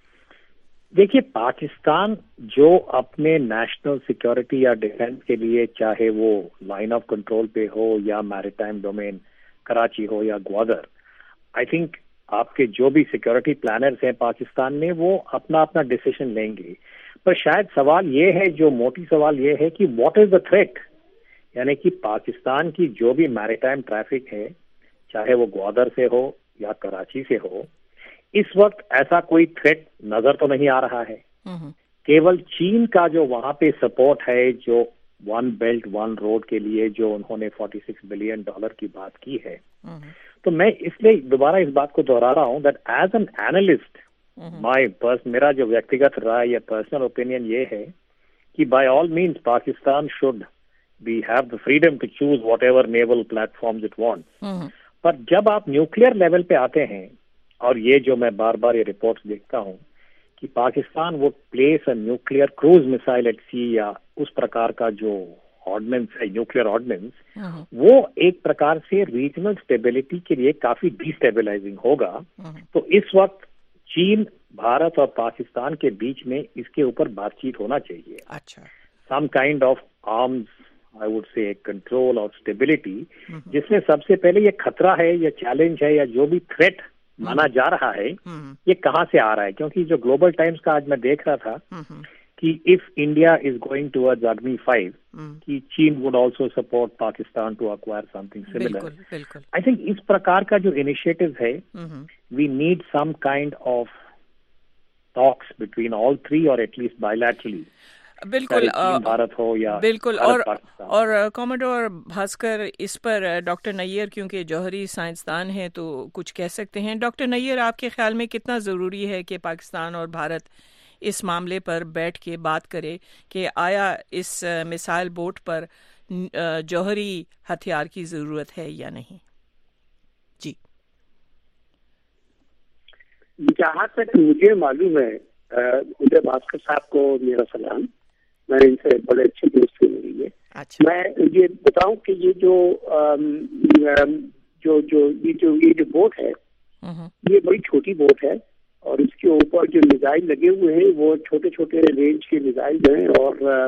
دیکھیے, پاکستان جو اپنے نیشنل سیکورٹی یا ڈیفنس کے لیے چاہے وہ لائن آف کنٹرول پہ ہو یا میریٹائم ڈومین کراچی ہو یا گوادر, آئی تھنک آپ کے جو بھی سیکورٹی پلانرز ہیں پاکستان میں وہ اپنا اپنا ڈیسیشن لیں گے. پر شاید سوال یہ ہے, جو موٹی سوال یہ ہے کہ واٹ از دا تھریٹ, یعنی کہ پاکستان کی جو بھی میریٹائم ٹریفک ہے چاہے وہ گوادر سے ہو یا کراچی سے ہو, اس وقت ایسا کوئی تھریٹ نظر تو نہیں آ رہا ہے. کیول چین کا جو وہاں پہ سپورٹ ہے, جو ون بیلٹ ون روڈ کے لیے جو انہوں نے فورٹی سکس بلین ڈالر کی بات کی ہے, تو میں اس لیے دوبارہ اس بات کو دہرا رہا ہوں that as an analyst my پرس میرا جو ویکتیگت رائے یا پرسنل اوپینین یہ ہے کہ by all means Pakistan should be have the freedom to choose whatever naval platforms it want. پر جب آپ نیوکلیئر لیول پہ آتے ہیں, اور یہ جو میں بار بار یہ رپورٹس دیکھتا ہوں کہ Pakistan would place a nuclear cruise missile at sea یا اس پرکار کا جو آرڈننس ہے نیوکلیئر آرڈننس, وہ ایک پرکار سے ریجنل اسٹیبلٹی کے لیے کافی ڈی اسٹیبلائزنگ ہوگا. تو اس وقت چین, بھارت اور پاکستان کے بیچ میں اس کے اوپر بات چیت ہونا چاہیے. اچھا, some kind of arms I would say control اور اسٹیبلٹی, جس میں سب سے پہلے یہ خطرہ ہے یا چیلنج ہے یا جو بھی تھریٹ مانا جا رہا ہے یہ کہاں سے آ رہا ہے. کیونکہ جو گلوبل ٹائمز کا آج میں دیکھ رہا تھا کہ if India is going towards Agni five, کہ چین would also support Pakistan to acquire something similar. بالکل, بالکل. I think اس پرکار کا جو initiatives ہے, we need some kind of talks between all three or at least bilaterally.
بالکل
بھارت ہو یا
بالکل. اور اور کاموڈور بھاسکر, اس پر ڈاکٹر نیئر کیونکہ جوہری سائنسدان ہیں تو کچھ کہہ سکتے ہیں. ڈاکٹر نیئر, آپ کے خیال میں کتنا ضروری ہے کہ پاکستان اور بھارت اس معاملے پر بیٹھ کے بات کرے کہ آیا اس میسائل بوٹ پر جوہری ہتھیار کی ضرورت ہے یا نہیں؟ جی
جہاں تک مجھے معلوم ہے, ادے بھاسکر صاحب کو میرا سلام, میں ان سے بڑے اچھے دوست سے ملی ہے. میں یہ بتاؤں کہ یہ جو جو جو یہ جو یہ جو بوٹ ہے یہ بڑی چھوٹی بوٹ ہے, اور اس کے اوپر جو میزائل لگے ہوئے ہیں وہ چھوٹے چھوٹے رینج کے میزائل ہیں, اور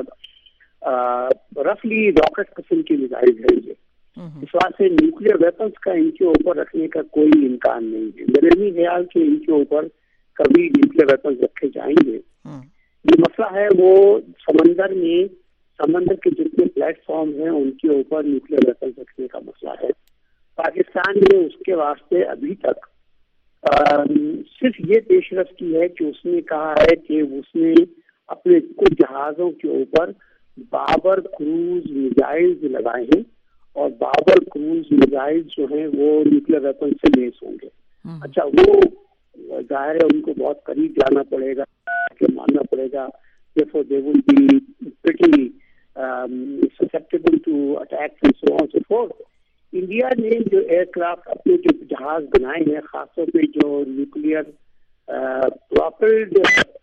رفلی راکٹ قسم کے میزائل ہیں. یہ اس واسطے نیوکلیئر ویپنس کا ان کے اوپر رکھنے کا کوئی امکان نہیں ہے. میرے نہیں خیال کہ ان کے اوپر کبھی نیوکلیئر ویپنس رکھے جائیں گے. یہ مسئلہ ہے وہ سمندر میں سمندر کے جتنے پلیٹ فارم ہیں ان کے اوپر نیوکلیئر ویپنس رکھنے کا مسئلہ ہے, پاکستان نے اس کے واسطے ابھی تک صرف یہ پیش رفت کی ہے کہ اس نے کہا ہے کہ اس نے اپنے کچھ جہازوں کے اوپر بابر کروز میزائلز لگائے ہیں اور بابر کروز میزائل جو ہیں وہ نیوکلیر ویپن سے لیس ہوں گے. اچھا وہ ظاہر ہے ان کو بہت قریب جانا پڑے گا کہ ماننا پڑے گا therefore they will be pretty um, susceptible to attacks and so on and so forth. India نے جو ایئر کرافٹ اپنے جو جہاز بنائے ہیں خاص طور پہ جو نیوکلیئر پراپلڈ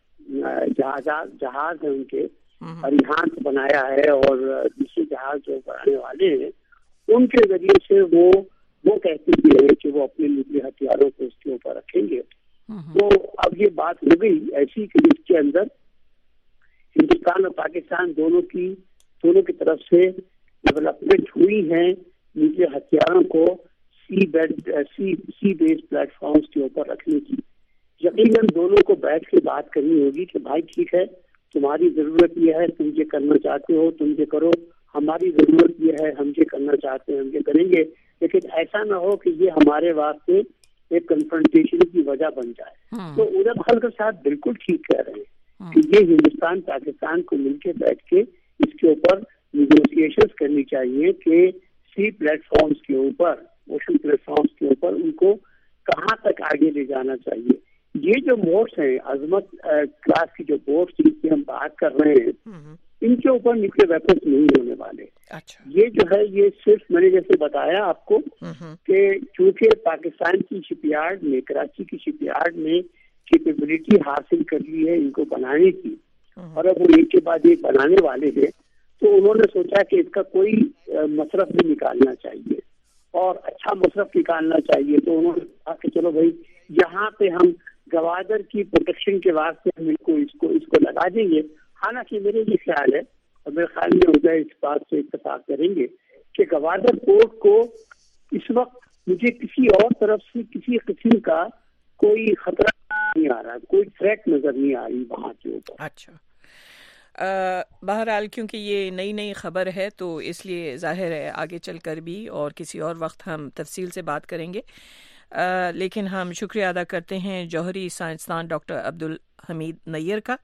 جہاز ہیں ان کے اریحان بنایا ہے اور دوسرے جہاز جو بنانے والے ہیں ان کے ذریعے سے وہ وہ کہتے ہیں کہ وہ اپنے نیوکلیئر ہتھیاروں کو اس کے اوپر رکھیں گے. تو اب یہ بات ہو گئی ایسی کہ جس کے اندر ہندوستان اور پاکستان دونوں کی دونوں کی طرف سے ڈیولپمنٹ ہوئی ہیں نیوکلیئر ہتھیاروں کو seabed sea sea base platforms کے اوپر رکھنے کی. یقیناً دونوں کو بیٹھ کے بات کرنی ہوگی کہ بھائی ٹھیک ہے تمہاری ضرورت یہ ہے تم یہ کرنا چاہتے ہو تم یہ کرو, ہماری ضرورت یہ ہے ہم یہ کرنا چاہتے ہیں ہم یہ کریں گے, لیکن ایسا نہ ہو کہ یہ ہمارے واسطے ایک کنفرنٹیشن کی وجہ بن جائے. تو ادھر خلق صاحب بالکل ٹھیک کہہ رہے ہیں کہ یہ ہندوستان پاکستان کو مل کے بیٹھ کے اس کے اوپر نیگوسیشن کرنی چاہیے کہ سی پلیٹ فارمز کے اوپر اوشن پلیٹ فارمز کے اوپر ان کو کہاں تک آگے لے جانا چاہیے. یہ جو بوٹس ہیں عظمت کلاس کی جو بوٹس جن کی ہم بات کر رہے ہیں ان کے اوپر نیوکلیئر ویپنس نہیں ہونے والے. یہ جو ہے یہ صرف میں نے جیسے بتایا آپ کو کہ چونکہ پاکستان کی شپ یارڈ نے کراچی کی شپ یارڈ نے کیپیبلٹی حاصل کر لی ہے ان کو بنانے کی اور اب وہ ایک کے بعد ایک بنانے والے ہیں تو انہوں نے سوچا کہ اس کا کوئی مصرف بھی نکالنا چاہیے اور اچھا مصرف نکالنا چاہیے. تو انہوں نے کہا کہ چلو بھائی یہاں پہ ہم گوادر کی پروٹیکشن کے واسطے ہم ان کو اس کو اس کو لگا دیں گے. حالانکہ میرے یہ خیال ہے اور میرے خیال میں ہوتا ہے اس بات سے اتفاق کریں گے کہ گوادر پورٹ کو اس وقت مجھے کسی اور طرف سے کسی قسم کا کوئی خطرہ نہیں آ رہا, کوئی تھریٹ نظر نہیں آ رہی وہاں کے اوپر.
اچھا بہرحال کیونکہ یہ نئی نئی خبر ہے تو اس لیے ظاہر ہے آگے چل کر بھی اور کسی اور وقت ہم تفصیل سے بات کریں گے. آ, لیکن ہم شکریہ ادا کرتے ہیں جوہری سائنسدان ڈاکٹر عبدالحمید نیئر کا.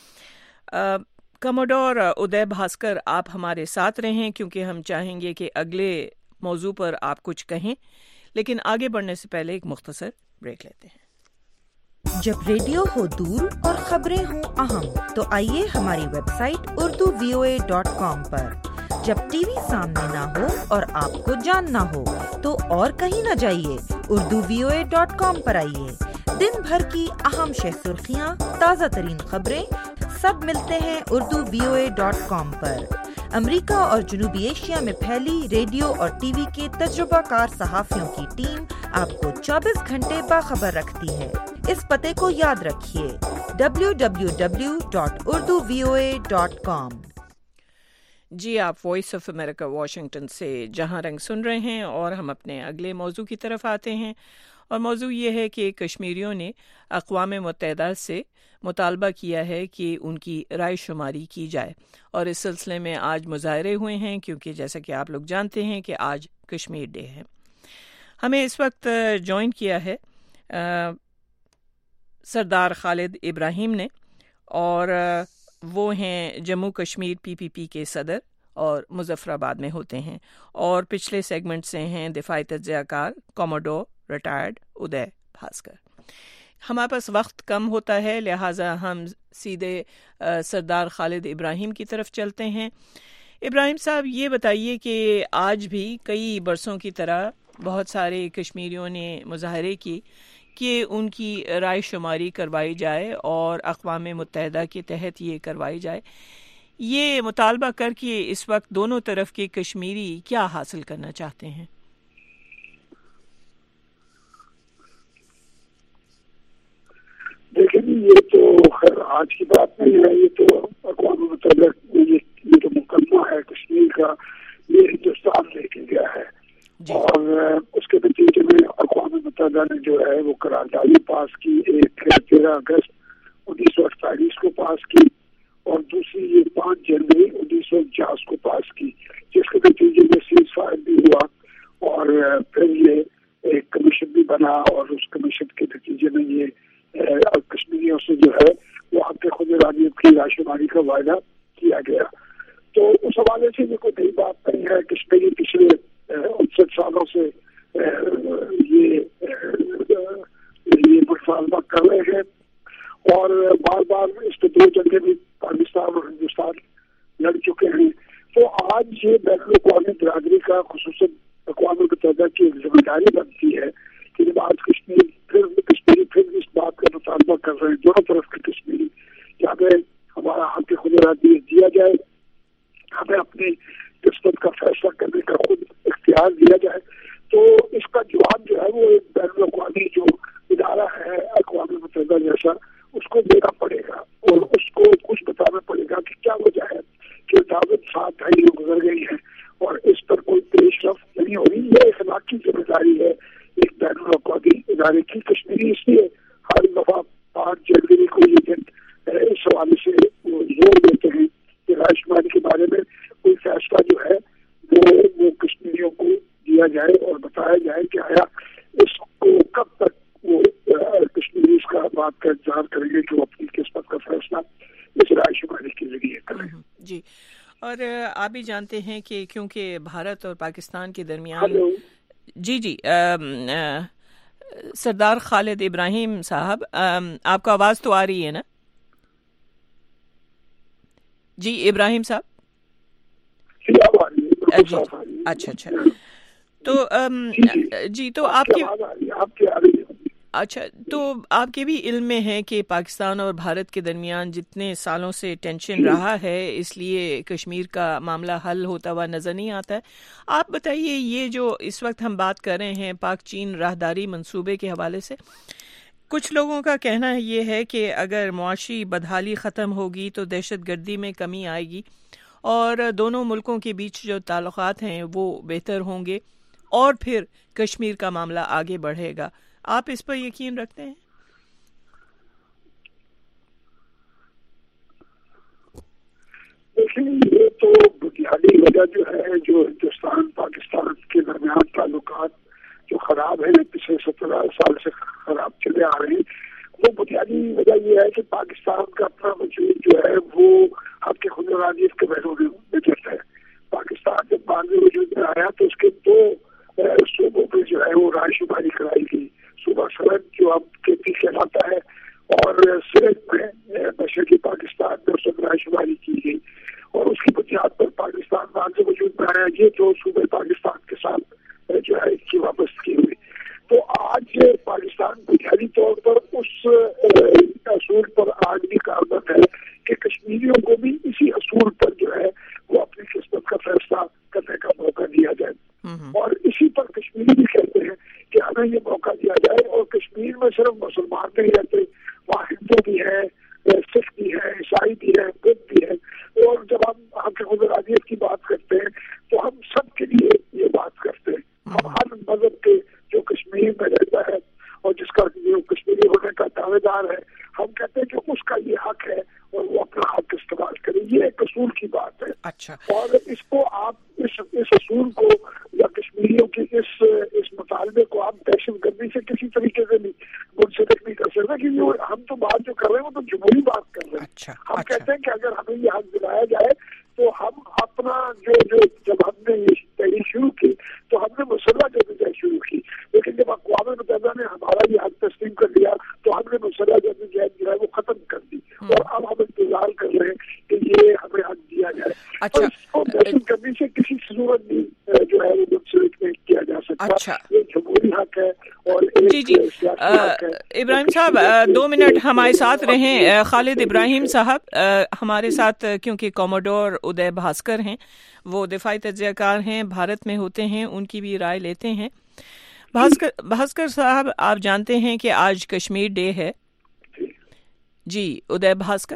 کموڈور ادے بھاسکر آپ ہمارے ساتھ رہیں کیونکہ ہم چاہیں گے کہ اگلے موضوع پر آپ کچھ کہیں, لیکن آگے بڑھنے سے پہلے ایک مختصر بریک لیتے ہیں.
جب ریڈیو ہو دور اور خبریں ہوں اہم تو آئیے ہماری website Urdu V O A dot com پر. جب ٹی وی سامنے نہ ہو اور آپ کو جاننا ہو تو اور کہیں نہ جائیے, Urdu V O A dot com پر آئیے. دن بھر کی اہم شہ سرخیاں, تازہ ترین خبریں سب ملتے ہیں Urdu V O A dot com پر. امریکہ اور جنوبی ایشیا میں پھیلی ریڈیو اور ٹی وی کے تجربہ کار صحافیوں کی ٹیم آپ کو چوبیس گھنٹے باخبر رکھتی ہے. اس پتے کو یاد رکھیے W W W dot Urdu V O A dot com.
جی آپ وائس آف امریکہ واشنگٹن سے جہاں رنگ سن رہے ہیں اور ہم اپنے اگلے موضوع کی طرف آتے ہیں. اور موضوع یہ ہے کہ کشمیریوں نے اقوام متحدہ سے مطالبہ کیا ہے کہ ان کی رائے شماری کی جائے اور اس سلسلے میں آج مظاہرے ہوئے ہیں کیونکہ جیسا کہ آپ لوگ جانتے ہیں کہ آج کشمیر ڈے ہے. ہمیں اس وقت جوائن کیا ہے سردار خالد ابراہیم نے اور وہ ہیں جموں کشمیر پی پی پی کے صدر اور مظفر آباد میں ہوتے ہیں اور پچھلے سیگمنٹ سے ہیں دفاعی تجزیہ کار کوموڈور ریٹائرڈ ادے بھاسکر. ہمارے پاس وقت کم ہوتا ہے لہٰذا ہم سیدھے سردار خالد ابراہیم کی طرف چلتے ہیں. ابراہیم صاحب یہ بتائیے کہ آج بھی کئی برسوں کی طرح بہت سارے کشمیریوں نے مظاہرے کی کہ ان کی رائے شماری کروائی جائے اور اقوام متحدہ کے تحت یہ کروائی جائے. یہ مطالبہ کر کے اس وقت دونوں طرف کے کشمیری کیا حاصل کرنا چاہتے ہیں؟
دیکھیں یہ تو خیر آج کی بات نہیں ہے, یہ تو اقوام متحدہ یہ تو مقدمہ ہے کشمیر کا, یہ ہندوستان لے کے گیا ہے جی. اور اس کے نتیجے میں اقوام متحدہ نے جو ہے وہ قراردادی پاس کی, ایک تیرہ اگست انیس سو اڑتالیس کو پاس کی اور دوسری یہ پانچ جنوری انیس سو انچاس کو پاس کی, جس کے نتیجے میں سیز فائر بھی ہوا اور پھر یہ پیدا کیا گیا. تو اس حوالے سے یہ کوئی نئی بات نہیں ہے. کشمیری پچھلے انسٹھ سالوں سے یہ یہ مطالبہ کر رہے ہیں اور بار بار اس پہ دو جنگیں بھی پاکستان اور ہندوستان لڑ چکے ہیں. تو آج یہ بین الاقوامی برادری کا خصوصاً اقوام متحدہ کی ذمہ داری بنتی ہے کہ جب آج کشمیر پھر کشمیری پھر اس بات کا مطالبہ کر رہے ہیں دونوں طرف کے کشمیری کہ ہمیں ہمارا حق خود ارادی دیا جائے, ہمیں اپنی قسمت کا فیصلہ کرنے کا خود اختیار دیا جائے, تو اس کا جواب جو ہے وہ ایک بین الاقوامی جو ادارہ ہے اقوام متحدہ جیسا اس کو دینا پڑے گا اور اس کو کچھ بتانا پڑے گا کہ کیا وجہ ہے کہ دعوت سات ڈھائی گزر گئی ہے اور اس پر کوئی پیش رفت نہیں ہو رہی. یہ اخلاقی ذمہ داری ہے ایک بین الاقوامی ادارے کی. کشمیری اس لیے ہر دفعہ پانچ جنوری کو یہ دن اس حوالے سے زور دیتے ہیں کہ رائے شماری کے بارے میں کوئی فیصلہ جو ہے وہ وہ کشمیریوں کو دیا جائے اور بتایا جائے کہ آیا اس کو کب تک وہ کشمیری اس کا بات کا انتظار کریں گے کہ وہ اپنی قسمت کا فیصلہ اس رائے شماری کے ذریعے کریں.
جی, اور آپ بھی جانتے ہیں کہ کیونکہ بھارت اور پاکستان کے درمیان جی جی آ, آ, سردار خالد ابراہیم صاحب آ, آپ کو آواز تو آ رہی ہے نا؟ جی ابراہیم صاحب. اچھا اچھا تو جی تو آپ کی اچھا تو آپ کے بھی علم میں ہے کہ پاکستان اور بھارت کے درمیان جتنے سالوں سے ٹینشن رہا ہے اس لیے کشمیر کا معاملہ حل ہوتا ہوا نظر نہیں آتا ہے. آپ بتائیے یہ جو اس وقت ہم بات کر رہے ہیں پاک چین راہداری منصوبے کے حوالے سے, کچھ لوگوں کا کہنا یہ ہے کہ اگر معاشی بدحالی ختم ہوگی تو دہشت گردی میں کمی آئے گی اور دونوں ملکوں کے بیچ جو تعلقات ہیں وہ بہتر ہوں گے اور پھر کشمیر کا معاملہ آگے بڑھے گا. آپ اس پر یقین رکھتے ہیں؟
دیکھیں یہ تو بنیادی وجہ جو ہے جو ہندوستان پاکستان کے درمیان تعلقات جو خراب ہیں پچھلے سترہ سال سے خراب چلے آ رہے ہیں, وہ بنیادی وجہ یہ ہے کہ پاکستان کا اپنا وجود جو ہے وہ حق خود ارادیت کے بہنوں میں چلتا ہے. پاکستان جب بعد میں وجود میں آیا تو اس کے دو صوبوں پہ جو ہے وہ رائے شماری کرائی گئی. صوبہ سرحد جو اب کے پی کہلاتا ہے اور سرحد میں مشرقی پاکستان میں اس میں رائے شماری کی گئی اور اس کی بنیاد پر پاکستان بعد سے وجود میں آیا. یہ جو صوبے پاکستان کے ساتھ جو ہے اس کی وابستگی ہوئی. تو آج پاکستان بنیادی طور پر اس اصول پر آج بھی کاربند ہے کہ کشمیریوں کو بھی اسی اصول پر جو ہے وہ اپنی قسمت کا فیصلہ کرنے کا موقع دیا جائے اور اسی پر کشمیری بھی کہتے ہیں کہ ہمیں یہ موقع دیا جائے. اور کشمیر میں صرف مسلمان نہیں رہتے, وہاں ہندو بھی ہے, سکھ بھی ہے, عیسائی بھی ہے, بدھ بھی ہے. اور جب ہم حق خود ارادیت کی بات کرتے ہیں تو ہم سب کے لیے یہ بات کرتے ہیں. ہم ہر مذہب کے جو کشمیر میں رہتا ہے اور جس کا جو کشمیری ہونے کا دعوے دار ہے ہم کہتے ہیں کہ اس کا یہ حق ہے اور وہ اپنا حق استعمال کرے. یہ ایک اصول کی بات ہے.
اچھا, اور
اس کو آپ اس اس اصول کو یا کشمیریوں کے اس اس مطالبے کو آپ دہشت گردی سے کسی طریقے سے نہیں منسلک نہیں کر سکتے کیونکہ ہم تو بات جو کر رہے ہیں وہ تو جمہوری بات کر رہے ہیں.
اچھا,
ہم
اچھا.
کہتے ہیں کہ اگر ہمیں یہ حق دلایا جائے تو ہم اپنا جو جو جب ہم نے یہ تحریک شروع کی تو ہم نے مسلح جدوجہد شروع کی, لیکن جب اقوام متحدہ نے ہمارا یہ حق تسلیم کر لیا تو ہم نے مسلح جدوجہد جو ہے وہ ختم کر دی اور اب ہم انتظار کر رہے ہیں کہ یہ ہمیں حق دیا جائے.
اچھا,
اس کو دہشت گردی سے کسی صورت بھی جو ہے وہ منسلک نہیں کیا جا سکتا.
اچھا,
یہ جمہوری حق ہے اور
جی جی ابراہیم صاحب دو منٹ ہمارے ساتھ رہیں. خالد ابراہیم صاحب ہمارے ساتھ کیونکہ کوموڈور ادے بھاسکر ہیں, وہ دفاعی تجزیہ کار ہیں, بھارت میں ہوتے ہیں, ان کی بھی رائے لیتے ہیں. بھاسکر بھاسکر صاحب آپ جانتے ہیں کہ آج کشمیر ڈے ہے. جی ادے بھاسکر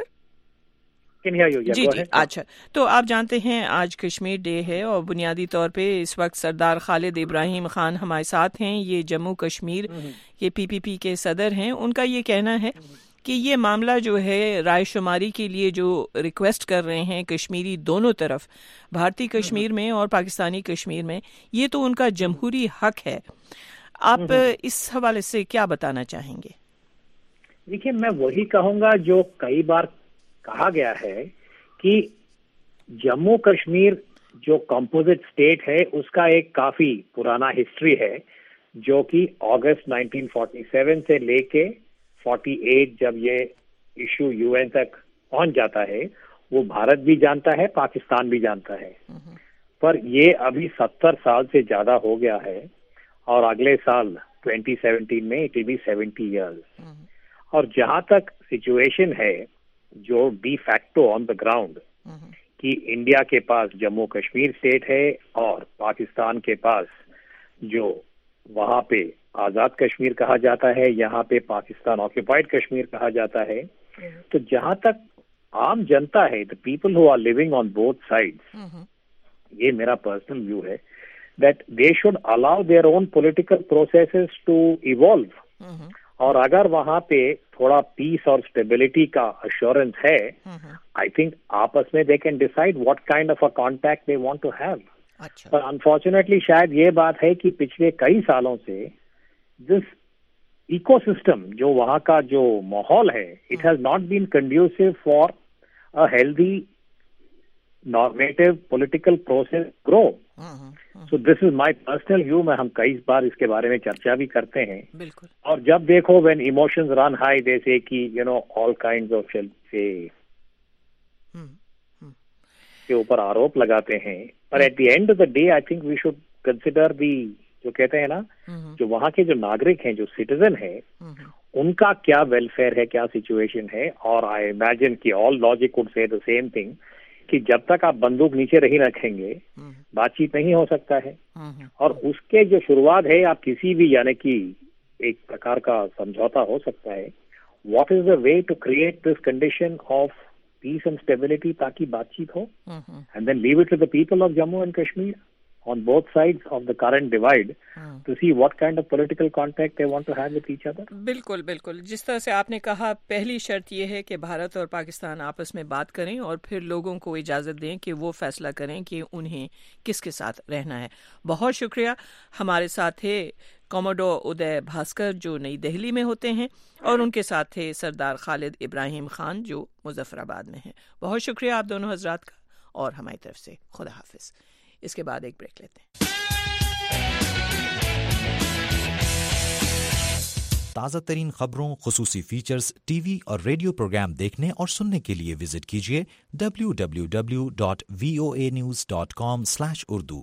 جی جی اچھا, تو آپ جانتے ہیں آج کشمیر ڈے ہے اور بنیادی طور پہ اس وقت سردار خالد ابراہیم خان ہمارے ساتھ ہیں. یہ جموں کشمیر یہ پی پی پی کے صدر ہیں. ان کا یہ کہنا ہے کہ یہ معاملہ جو ہے رائے شماری کے لیے جو ریکویسٹ کر رہے ہیں کشمیری دونوں طرف, بھارتی کشمیر میں اور پاکستانی کشمیر میں, یہ تو ان کا جمہوری حق ہے. آپ اس حوالے سے کیا بتانا چاہیں گے؟
دیکھیے میں وہی کہوں گا جو کئی بار کہا گیا ہے کہ کہ جموں کشمیر جو کمپوزٹ اسٹیٹ ہے اس کا ایک کافی پرانا ہسٹری ہے جو کہ اگست نائنٹین فورٹی سیون سے لے کے فورٹی ایٹ جب یہ ایشو یو این تک پہنچ جاتا ہے وہ بھارت بھی جانتا ہے, پاکستان بھی جانتا ہے, پر یہ ابھی ستر سال سے زیادہ ہو گیا ہے اور اگلے سال ٹوینٹی سیونٹین میں it will be seventy years. اور جہاں تک سچویشن ہے جو de facto on the ground کہ انڈیا کے پاس جموں کشمیر اسٹیٹ ہے اور پاکستان کے پاس جو وہاں پہ آزاد کشمیر کہا جاتا ہے, یہاں پہ پاکستان آکوپائڈ کشمیر کہا جاتا ہے, تو جہاں تک عام جنتا ہے, the people who are living on both sides, یہ میرا پرسنل ویو ہے, that they should allow their own political processes to evolve. اور اگر وہاں پہ تھوڑا پیس اور اسٹیبلٹی کا اشورنس ہے, آئی تھنک آپس میں they can decide what kind of a contact they want to have. پر انفارچونیٹلی شاید یہ بات ہے کہ پچھلے کئی سالوں سے دس ایکو سسٹم جو وہاں کا جو ماحول ہے, it has not been conducive for a healthy normative political process grow. So this is my personal view. میں ہم کئی بار اس کے بارے میں چرچا بھی کرتے ہیں, اور جب دیکھو وین ایموشنز رن ہائی جیسے کہ you know all kinds of کے اوپر آروپ لگاتے ہیں, پر at the end of the day I think we should consider the جو کہتے ہیں نا جو وہاں کے جو ناگرک ہیں, جو سٹیزن ہیں, ان کا کیا ویلفیئر ہے, کیا سچویشن ہے. اور آئی امیجن کہ آل logic would say the same thing کہ جب تک آپ بندوق نیچے نہیں رکھیں گے بات چیت نہیں ہو سکتا ہے. اور اس کے جو شروعات ہے آپ کسی بھی یعنی کہ ایک پرکار کا سمجھوتا ہو سکتا ہے. What is the way to create this condition of peace and stability تاکہ بات چیت ہو, and then leave it to the people of Jammu and Kashmir on both sides of the current divide hmm. to see what kind of political contact they want to have with each other.
بالکل بالکل جس طرح سے آپ نے کہا, پہلی شرط یہ ہے کہ بھارت اور پاکستان آپس میں بات کریں اور پھر لوگوں کو اجازت دیں کہ وہ فیصلہ کریں کہ انہیں کس کے ساتھ رہنا ہے. بہت شکریہ. ہمارے ساتھ تھے کوموڈو ادے بھاسکر جو نئی دہلی میں ہوتے ہیں, اور ان کے ساتھ تھے سردار خالد ابراہیم خان جو مظفر آباد میں ہیں. بہت شکریہ آپ دونوں حضرات کا, اور ہماری طرف سے خدا حافظ. اس کے بعد ایک بریک لیتے ہیں.
تازہ ترین خبروں, خصوصی فیچرز, ٹی وی اور ریڈیو پروگرام دیکھنے اور سننے کے لیے وزٹ کیجیے W W W dot V O A news dot com slash Urdu.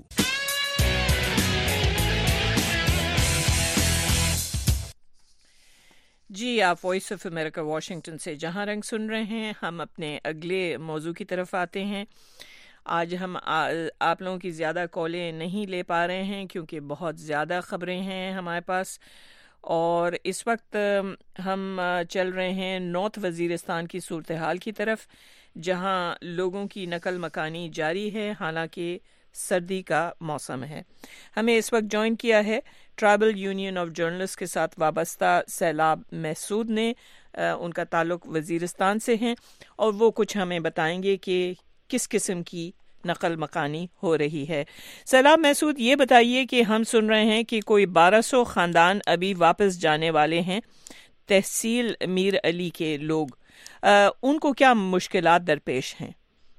جی, آپ وائس آف امریکہ واشنگٹن سے جہاں رنگ سن رہے ہیں. ہم اپنے اگلے موضوع کی طرف آتے ہیں. آج ہم آپ لوگوں کی زیادہ کالیں نہیں لے پا رہے ہیں کیونکہ بہت زیادہ خبریں ہیں ہمارے پاس, اور اس وقت ہم چل رہے ہیں نارتھ وزیرستان کی صورتحال کی طرف, جہاں لوگوں کی نقل مکانی جاری ہے حالانکہ سردی کا موسم ہے. ہمیں اس وقت جوائن کیا ہے ٹرائبل یونین آف جرنلسٹ کے ساتھ وابستہ سیلاب محسود نے. ان کا تعلق وزیرستان سے ہیں, اور وہ کچھ ہمیں بتائیں گے کہ کس قسم کی نقل مکانی ہو رہی ہے. سلام محسود, یہ بتائیے کہ ہم سن رہے ہیں کہ کوئی بارہ سو خاندان ابھی واپس جانے والے ہیں, تحصیل میر علی کے لوگ, آ, ان کو کیا مشکلات درپیش ہیں؟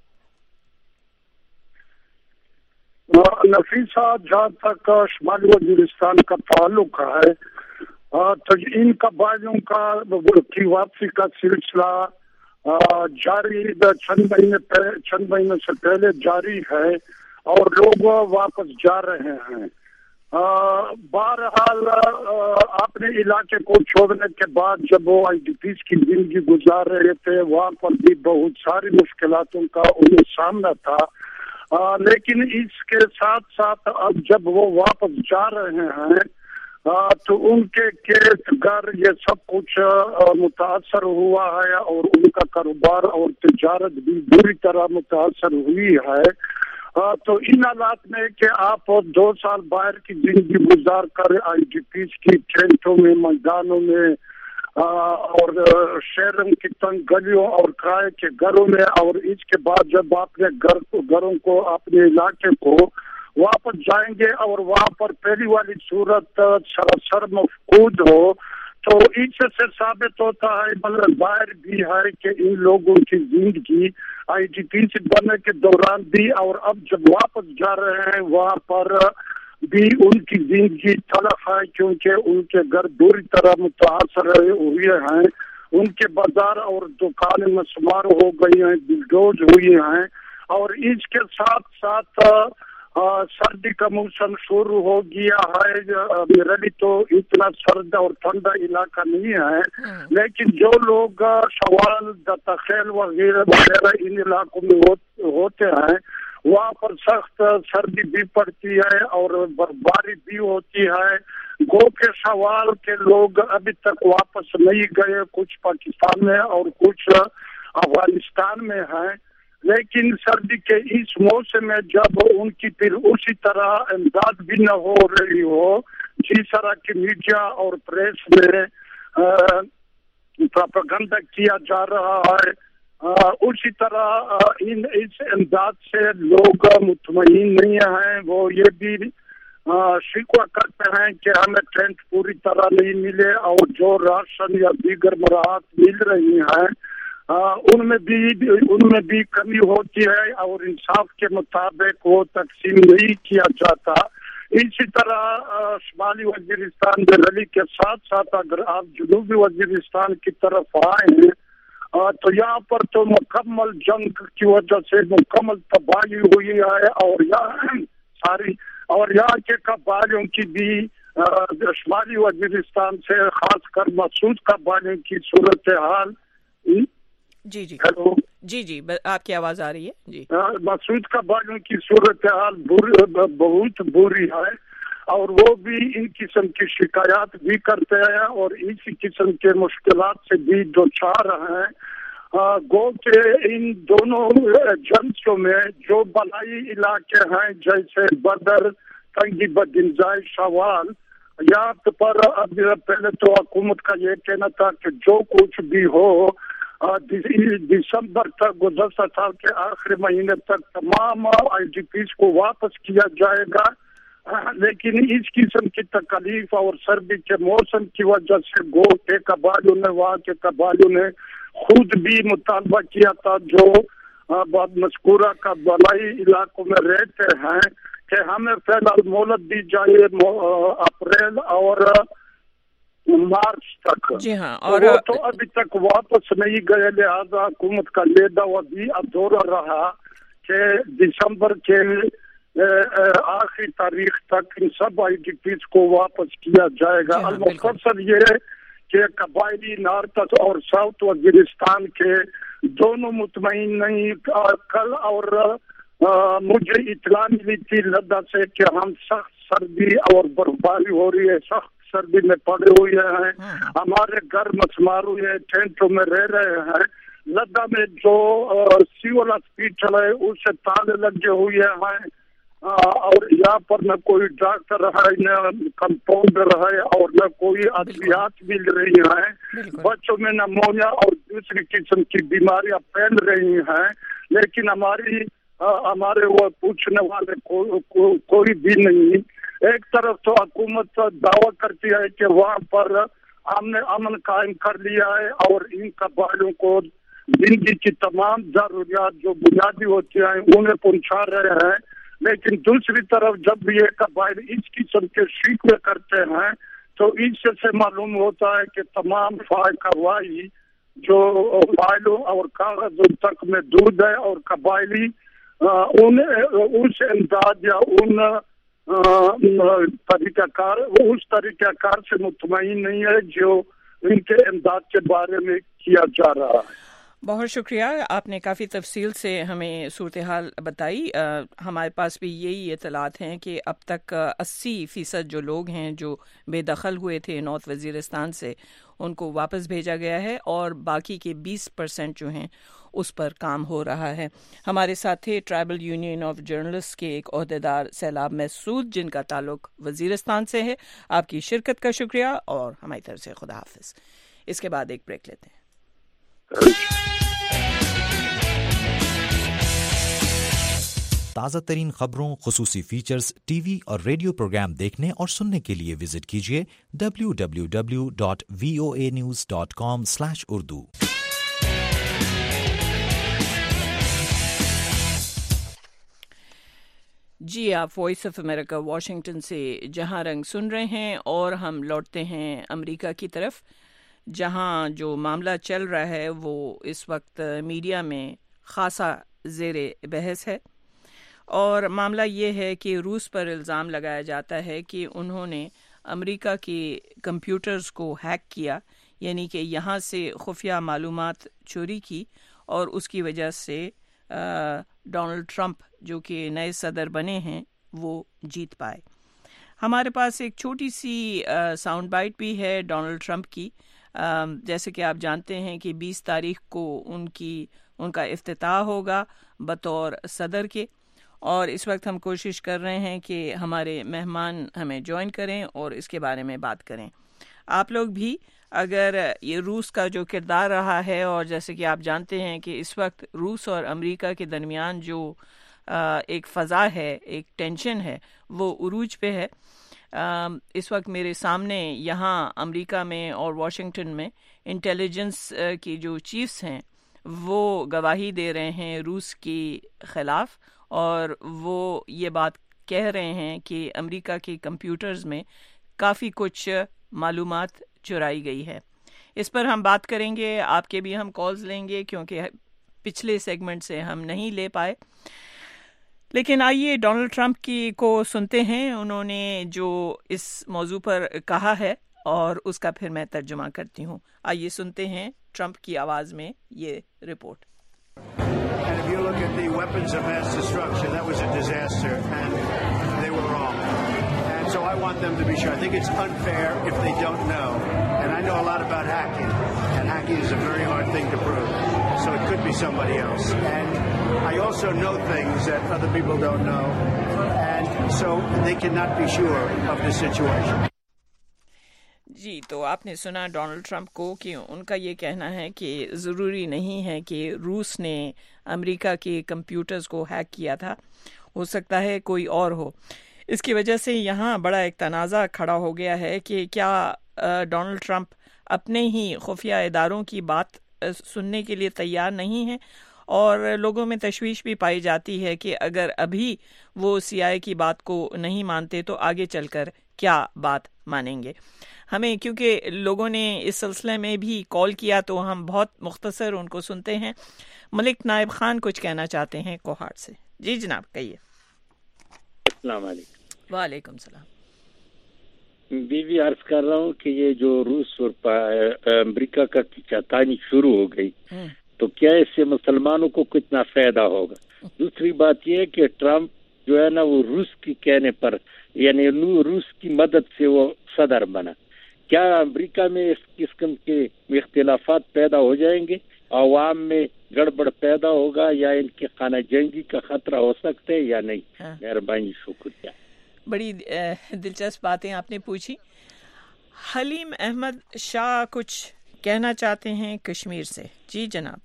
نفیسہ, جہاں تک شمالی وزیرستان کا تعلق ہے, تجئین قبائلیوں کا کی واپسی کا سلسلہ جاری چند مہینے چند مہینے سے پہلے جاری ہے, اور لوگ واپس جا رہے ہیں. بہرحال اپنے علاقے کو چھوڑنے کے بعد جب وہ آئی ڈی پیز کی زندگی گزار رہے تھے, وہاں پر بھی بہت ساری مشکلاتوں کا انہیں سامنا تھا. لیکن اس کے ساتھ ساتھ اب جب وہ واپس جا رہے ہیں تو ان کے کھیت گھر یہ سب کچھ متاثر ہوا ہے, اور ان کا کاروبار اور تجارت بھی بری طرح متاثر ہوئی ہے. تو ان حالات میں کہ آپ دو سال باہر کی زندگی گزار کر آئی ڈی پیز کی ٹینٹوں میں, میدانوں میں, اور شہروں کی تنگ گلیوں اور کرائے کے گھروں میں, اور اس کے بعد جب آپ نے گھر گھروں کو اپنے علاقے کو واپس جائیں گے اور وہاں پر پہلی والی صورت سراسر مفقود ہو, تو اس سے ثابت ہوتا ہے مطلب ظاہر بھی ہے کہ ان لوگوں کی زندگی آئی ڈی پی سے بننے کے دوران بھی اور اب جب واپس جا رہے ہیں وہاں پر بھی ان کی زندگی تلخ ہے، کیونکہ ان کے گھر بری طرح متاثر ہوئے ہیں، ان کے بازار اور دکانیں مسمار ہو گئی ہیں، بلڈوز ہوئی ہیں، اور اس کے ساتھ ساتھ سردی کا موسم شروع ہو گیا ہے۔ میرا بھی تو اتنا سرد اور ٹھنڈا علاقہ نہیں ہے، لیکن جو لوگ شوال دتخیل وغیرہ وغیرہ ان علاقوں میں ہوتے ہیں وہاں پر سخت سردی بھی پڑتی ہے اور برفباری بھی ہوتی ہے۔ گو کے شوال کے لوگ ابھی تک واپس نہیں گئے، کچھ پاکستان میں اور کچھ افغانستان میں ہیں، لیکن سردی کے اس موسم میں جب ان کی پھر اسی طرح امداد بھی نہ ہو رہی ہو جس طرح کی میڈیا اور پریس میں پروپیگنڈا کیا جا رہا ہے، اسی طرح ان اس امداد سے لوگ مطمئن نہیں ہیں، وہ یہ بھی شکوہ کرتے ہیں کہ ہمیں ٹینٹ پوری طرح نہیں ملے اور جو راشن یا دیگر مراحت مل رہی ہیں ان میں بھی ان میں بھی کمی ہوتی ہے اور انصاف کے مطابق وہ تقسیم نہیں کیا جاتا۔ اسی طرح شمالی وزیرستان میں رلی کے ساتھ ساتھ اگر آپ جنوبی وزیرستان کی طرف آئیں تو یہاں پر تو مکمل جنگ کی وجہ سے مکمل تباہی ہوئی ہے، اور یہاں ساری اور یہاں کے قبائلیوں کی بھی شمالی وزیرستان سے خاص کر مسعود قبائلیوں کی صورتحال
جی جی
ہیلو
جی جی آپ کی آواز آ رہی ہے جی
مسعود قبائلیوں کی صورتحال بہت بری ہے، اور وہ بھی ان قسم کی شکایات بھی کرتے ہیں اور اسی قسم کے مشکلات سے بھی دوچار ہیں۔ گو کہ ان دونوں ایجنسیوں میں جو بالائی علاقے ہیں جیسے بدر، تنگی بدنزائی، شوال، یہاں پر اب پہلے تو حکومت کا یہ کہنا تھا کہ جو کچھ بھی ہو دسمبر تک گزشتہ سال کے آخری مہینے تک تمام آئی ڈی پیز کو واپس کیا جائے گا، لیکن اس قسم کی تکلیف اور سردی کے موسم کی وجہ سے گو کے قبائلیوں نے وہاں کے قبائلیوں نے خود بھی مطالبہ کیا تھا جو مذکورہ قبائلی علاقوں میں رہتے ہیں کہ ہمیں فی الحال مہلت دی جائے اپریل اور مارچ تک۔
جی ہاں، اور
وہ تو ابھی تک واپس نہیں گئے، لہذا حکومت کا یہ دعویٰ بھی ادھورا رہا کہ دسمبر کے آخری تاریخ تک ان سب آئی ڈی پیز کو واپس کیا جائے گا۔ المختصر یہ کہ قبائلی نارتھ اور ساؤتھ وزیرستان کے دونوں مطمئن نہیں۔ کل اور مجھے اطلاع ملی تھی لدہ سے کہ ہم سخت سردی اور برفباری ہو رہی ہے، سخت سردی میں پڑے ہوئے ہیں، ہمارے گھر مسمار ہوئے ٹینٹوں میں رہ رہے ہیں۔ لدہ میں جو سیول ہاسپیٹل ہے اس سے تالے لگے ہوئے ہیں اور یہاں پر نہ کوئی ڈاکٹر ہے، نہ کمپاؤنڈر ہے اور نہ کوئی ادویات مل رہی ہیں۔ بچوں میں نمونیا اور دوسری قسم کی بیماریاں پھیل رہی ہیں، لیکن ہماری ہمارے وہ پوچھنے والے کو, کو, کوئی بھی نہیں۔ ایک طرف تو حکومت دعویٰ کرتی ہے کہ وہاں پر ہم نے امن قائم کر لیا ہے اور ان قبائلیوں کو زندگی کی تمام ضروریات جو بنیادی ہوتی ہیں انہیں پہنچا رہے ہیں، لیکن دوسری طرف جب یہ قبائل اس قسم کے شکوے کرتے ہیں تو اس سے معلوم ہوتا ہے کہ تمام فائل کارروائی جو فائلوں اور کاغذوں تک میں دود ہے اور قبائلی ان اس امداد یا ان طریقہ کار اس طریقہ کار سے مطمئن نہیں ہے جو ان کے امداد کے بارے میں کیا جا رہا ہے۔
بہت شکریہ، آپ نے کافی تفصیل سے ہمیں صورتحال بتائی۔ ہمارے پاس بھی یہی اطلاعات ہیں کہ اب تک اسی فیصد جو لوگ ہیں جو بے دخل ہوئے تھے نارتھ وزیرستان سے ان کو واپس بھیجا گیا ہے اور باقی کے بیس پرسنٹ جو ہیں اس پر کام ہو رہا ہے۔ ہمارے ساتھ تھے ٹرائبل یونین آف جرنلسٹ کے ایک عہدیدار سیلاب محسود جن کا تعلق وزیرستان سے ہے۔ آپ کی شرکت کا شکریہ اور ہماری طرف سے خدا حافظ۔ اس کے بعد ایک بریک لیتے ہیں۔
تازہ ترین خبروں، خصوصی فیچرز، ٹی وی اور ریڈیو پروگرام دیکھنے اور سننے کے لیے وزٹ کیجیے W W W dot V O A news dot com slash Urdu.
جی، آپ وائس آف امریکہ واشنگٹن سے جہاں رنگ سن رہے ہیں، اور ہم لوٹتے ہیں امریکہ کی طرف، جہاں جو معاملہ چل رہا ہے وہ اس وقت میڈیا میں خاصا زیر بحث ہے، اور معاملہ یہ ہے کہ روس پر الزام لگایا جاتا ہے کہ انہوں نے امریکہ کے کمپیوٹرز کو ہیک کیا، یعنی کہ یہاں سے خفیہ معلومات چوری کی، اور اس کی وجہ سے ڈونلڈ ٹرمپ جو کہ نئے صدر بنے ہیں وہ جیت پائے۔ ہمارے پاس ایک چھوٹی سی ساؤنڈ بائٹ بھی ہے ڈونلڈ ٹرمپ کی، جیسے کہ آپ جانتے ہیں کہ بیس تاریخ کو ان کی ان کا افتتاح ہوگا بطور صدر کے، اور اس وقت ہم کوشش کر رہے ہیں کہ ہمارے مہمان ہمیں جوائن کریں اور اس کے بارے میں بات کریں۔ آپ لوگ بھی اگر یہ روس کا جو کردار رہا ہے، اور جیسے کہ آپ جانتے ہیں کہ اس وقت روس اور امریکہ کے درمیان جو ایک فضا ہے، ایک ٹینشن ہے، وہ عروج پہ ہے۔ اس وقت میرے سامنے یہاں امریکہ میں اور واشنگٹن میں انٹیلیجنس کی جو چیفز ہیں وہ گواہی دے رہے ہیں روس کے خلاف، اور وہ یہ بات کہہ رہے ہیں کہ امریکہ کے کمپیوٹرز میں کافی کچھ معلومات چرائی گئی ہے۔ اس پر ہم بات کریں گے، آپ کے بھی ہم کالز لیں گے کیونکہ پچھلے سیگمنٹ سے ہم نہیں لے پائے۔ لیکن آئیے ڈونلڈ ٹرمپ کی کو سنتے ہیں، انہوں نے جو اس موضوع پر کہا ہے اور اس کا پھر میں ترجمہ کرتی ہوں۔ آئیے سنتے ہیں ٹرمپ کی آواز میں یہ report.
And if you look at the weapons of mass destruction, that was a disaster, and they were wrong. And so I want them to be sure. I think it's unfair if they don't know. And I know a lot about hacking, and hacking is a very hard thing to prove. So it could be somebody else. And I also know things that other people don't know, and so they cannot be sure of the situation.
جی، تو آپ نے سنا Donald Trump کو کہ ان کا یہ کہنا ہے کہ ضروری نہیں ہے کہ روس نے امریکہ کے کمپیوٹرز کو ہیک کیا تھا، ہو سکتا ہے کوئی اور ہو۔ اس کی وجہ سے یہاں بڑا ایک تنازع کھڑا ہو گیا ہے کہ کیا ڈونلڈ ٹرمپ اپنے ہی خفیہ اداروں کی بات سننے کے لیے تیار نہیں ہیں، اور لوگوں میں تشویش بھی پائی جاتی ہے کہ اگر ابھی وہ سی آئی کی بات کو نہیں مانتے تو آگے چل کر کیا بات مانیں گے۔ ہمیں کیونکہ لوگوں نے اس سلسلے میں بھی کال کیا تو ہم بہت مختصر ان کو سنتے ہیں۔ ملک نائب خان کچھ کہنا چاہتے ہیں کوہاڑ سے۔ جی جناب کہیے۔
السلام علیکم۔
وعلیکم السلام۔
بی بی عرض کر رہا ہوں کہ یہ جو روس اور امریکہ کا کھینچتانی شروع ہو گئی تو کیا اس سے مسلمانوں کو کتنا فائدہ ہوگا؟ دوسری بات یہ ہے کہ ٹرمپ جو ہے نا وہ روس کی کہنے پر، یعنی روس کی مدد سے وہ صدر بنا، کیا امریکہ میں اس قسم کے اختلافات پیدا ہو جائیں گے؟ عوام میں گڑبڑ پیدا ہوگا یا ان کی خانہ جنگی کا خطرہ ہو سکتا ہے یا نہیں؟ مہربانی، شکریہ۔
بڑی دلچسپ باتیں آپ نے پوچھی۔ حلیم احمد شاہ کچھ کہنا چاہتے ہیں کشمیر سے۔ جی جناب۔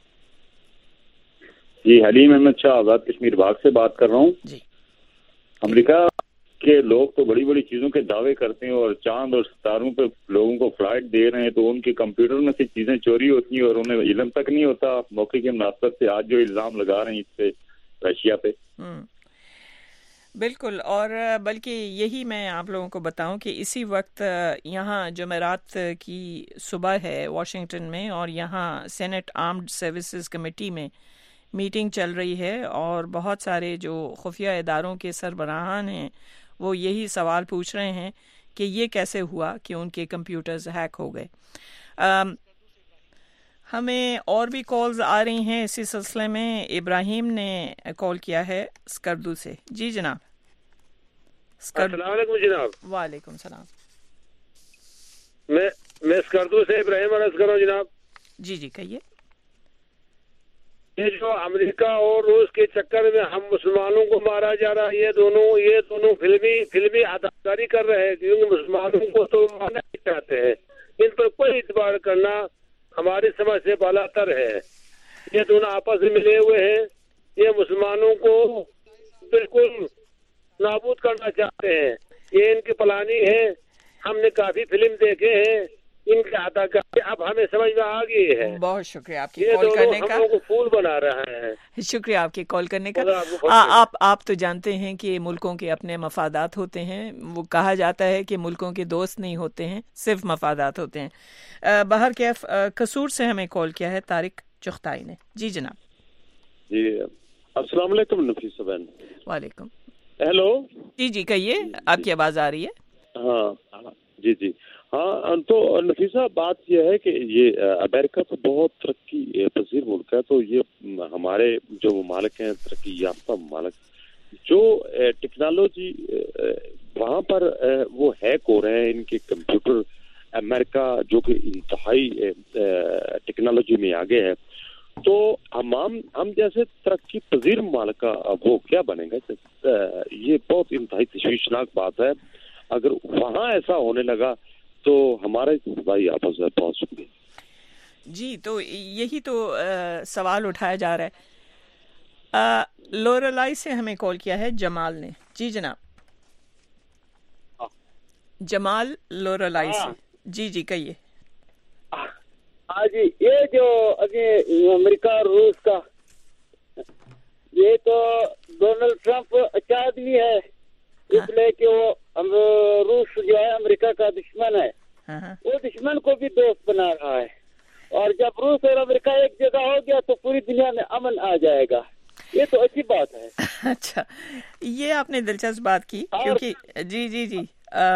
جی، حلیم احمد شاہ آزاد کشمیر باغ سے بات کر رہا ہوں۔
جی،
امریکہ کے لوگ تو بڑی بڑی چیزوں کے دعوے کرتے ہیں اور چاند اور ستاروں پہ لوگوں کو فلائٹ دے رہے ہیں، تو ان کے کمپیوٹر میں سے چیزیں چوری ہوتی ہیں اور انہیں علم تک نہیں ہوتا۔ موقع کی مناسبت سے آج جو الزام لگا رہے ہیں اس پہ رشیا پہ،
بالکل، اور بلکہ یہی میں آپ لوگوں کو بتاؤں کہ اسی وقت یہاں جمعرات کی صبح ہے واشنگٹن میں، اور یہاں سینٹ آرمڈ سروسز کمیٹی میں میٹنگ چل رہی ہے، اور بہت سارے جو خفیہ اداروں کے سربراہان ہیں وہ یہی سوال پوچھ رہے ہیں کہ یہ کیسے ہوا کہ ان کے کمپیوٹرز ہیک ہو گئے۔ ہمیں اور بھی کالز آ رہی ہیں اسی سلسلے میں۔ ابراہیم نے کال کیا ہے اسکردو سے۔ جی جناب۔
السلام علیکم جناب۔
وعلیکم السلام۔
میں میں اسکردو سے ابراہیم عرض کر رہا ہوں جناب۔
جی جی کہیے۔
یہ جو امریکہ اور روس کے چکر میں ہم مسلمانوں کو مارا جا رہا ہے، یہ دونوں یہ دونوں فلمی فلمی اداکاری کر رہے ہیں، کیونکہ مسلمانوں کو تو مارنا نہیں چاہتے ہیں۔ ان پر کوئی اعتبار کرنا ہماری سمجھ سے بالا تر ہے۔ یہ دونوں آپس میں ملے ہوئے ہیں، یہ مسلمانوں کو بالکل نابود کرنا چاہتے ہیں. یہ ان کی پلاننگ ہے. ہم نے کافی فلم دیکھے ہیں ان کی اداکاری اب ہمیں سمجھ میں آ گئی ہے.
بہت شکریہ آپ کی کال کرنے کا.
ہم لوگوں کو پھول بنا رہا ہے.
شکریہ آپ کی کال کرنے کا. آپ آپ تو جانتے ہیں کہ ملکوں کے اپنے مفادات ہوتے ہیں. وہ کہا جاتا ہے کہ ملکوں کے دوست نہیں ہوتے ہیں, صرف مفادات ہوتے ہیں. باہر کیف قصور سے ہمیں کال کیا ہے طارق چغتائی نے. جی جناب.
جی السلام علیکم نفیسہ بہن.
وعلیکم.
ہیلو.
جی جی کہیے, آپ کی آواز آ رہی ہے.
ہاں جی جی ہاں. تو نفیسہ بات یہ ہے کہ یہ امریکہ تو بہت ترقی پذیر ملک ہے. تو یہ ہمارے جو ممالک ہیں ترقی یافتہ ممالک, جو ٹیکنالوجی وہاں پر وہ ہیک ہو رہے ہیں ان کے کمپیوٹر. امریکہ جو کہ انتہائی ٹیکنالوجی میں آگے ہے, تو ہم ہم جیسے ترقی پذیر ممالک کا وہ کیا بنے گا؟ یہ بہت انتہائی تشویشناک بات ہے. اگر وہاں ایسا ہونے لگا تو ہمارے بھائی آپس میں بہت شکریہ.
جی تو یہی تو سوال اٹھایا جا رہا ہے. لوریلائی سے ہمیں کال کیا ہے جمال نے. جی جناب. جمال لوریلائی سے. جی جی کہیے.
ہاں جی, یہ جو ابھی امریکہ اور روس کا, یہ تو ڈونلڈ ٹرمپ اچھا آدمی ہے, اس لیے کہ وہ روس جو ہے امریکہ کا دشمن ہے, وہ دشمن کو بھی دوست بنا رہا ہے. اور جب روس اور امریکہ ایک جگہ ہو گیا تو پوری دنیا میں امن آ جائے گا. یہ تو اچھی بات ہے.
اچھا, یہ آپ نے دلچسپ بات کی, کیونکہ جی جی جی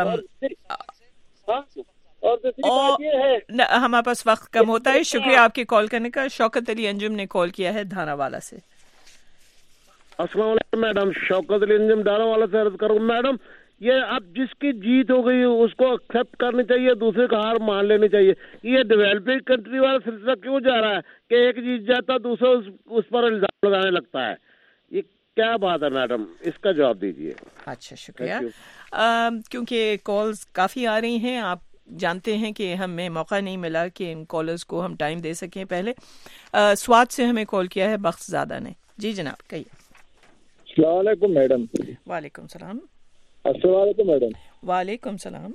اور دوسری بات یہ ہے
ہمارے پاس وقت کم ہوتا ہے. شکریہ آپ کے کال کرنے کا. شوکت علی انجم نے کال کیا ہے دھانا والا سے.
السلام علیکم میڈم. شوکت علی انجم دھانا والا سے عرض کروں. میڈم یہ اب جس کی جیت ہو گئی اس کو ایکسپٹ کرنی چاہیے, دوسرے کا ہار مان لینی چاہیے. یہ ڈیولپنگ کنٹری والا سلسلہ کیوں جا رہا ہے کہ ایک جیت جاتا دوسرا اس پر الزام لگانے لگتا ہے؟ یہ کیا بات ہے میڈم, اس کا جواب دیجیے.
اچھا شکریہ. کیونکہ کالز کافی آ رہی ہیں, آپ جانتے ہیں کہ ہمیں موقع نہیں ملا کہ ان کالرز کو ہم ٹائم دے سکیں. پہلے سوات سے ہمیں کال کیا ہے بخت زادہ نے. جی جناب کہیے.
السلام علیکم میڈم.
وعلیکم السلام.
السلام علیکم میڈم.
وعلیکم السلام.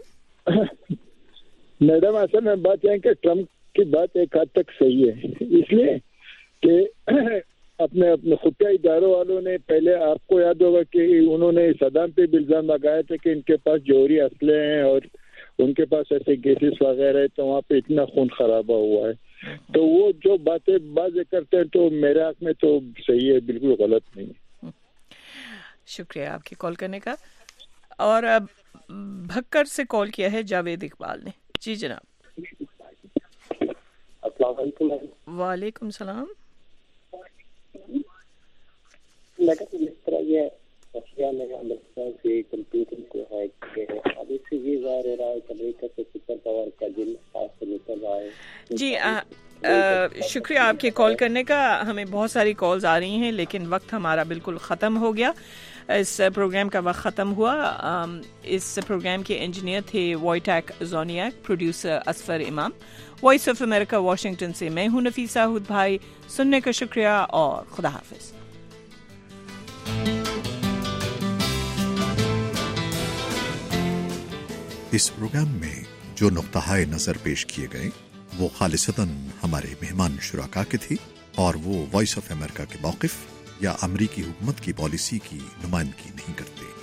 میڈم اصل میں بات یہ کہ ٹرمپ کی بات ایک حد تک صحیح ہے, اس لیے کہ اپنے اپنے خفیہ اداروں والوں نے پہلے, آپ کو یاد ہوگا کہ انہوں نے صدام پہ بھی الزام لگایا تھا کہ ان کے پاس جوہری اسلحے ہیں اور ان کے پاس ایسے گیسز وغیرہ ہے, تو وہاں پہ اتنا خون خرابہ ہوا ہے. تو وہ جو باتیں بازیں کرتے ہیں تو میرے حق میں تو صحیح ہے, بالکل غلط نہیں.
شکریہ آپ کی کال کرنے کا. اور اب بھکر سے کال کیا ہے جاوید اقبال نے. جی جناب.
السلام علیکم.
وعلیکم السلام.
میڈم جس طرح یہ رشیا میں امریکہ سے کمپیوٹر کو ہیک کیا ہے, اب اس سے یہ ظاہر ہو رہا ہے کہ امریکہ سے سپر پاور کا جن خاص سے نکل رہا ہے.
جی آ, آ, شکریہ آپ کے کال کرنے کا. ہمیں بہت ساری کالز آ رہی ہیں لیکن وقت ہمارا بالکل ختم ہو گیا. اس پروگرام کا وقت ختم ہوا. اس پروگرام کے انجینئر تھے وائٹیک زونیاک, پروڈیوسر اسفر امام. وائس آف امریکہ واشنگٹن سے میں ہوں نفیسہ ہود بھائی. سننے کا شکریہ اور خدا حافظ.
اس پروگرام میں جو نقطہ نظر پیش کیے گئے وہ خالصتاً ہمارے مہمان شرکا کے تھی اور وہ وائس آف امریکہ کے موقف یا امریکی حکومت کی پالیسی کی نمائندگی نہیں کرتے.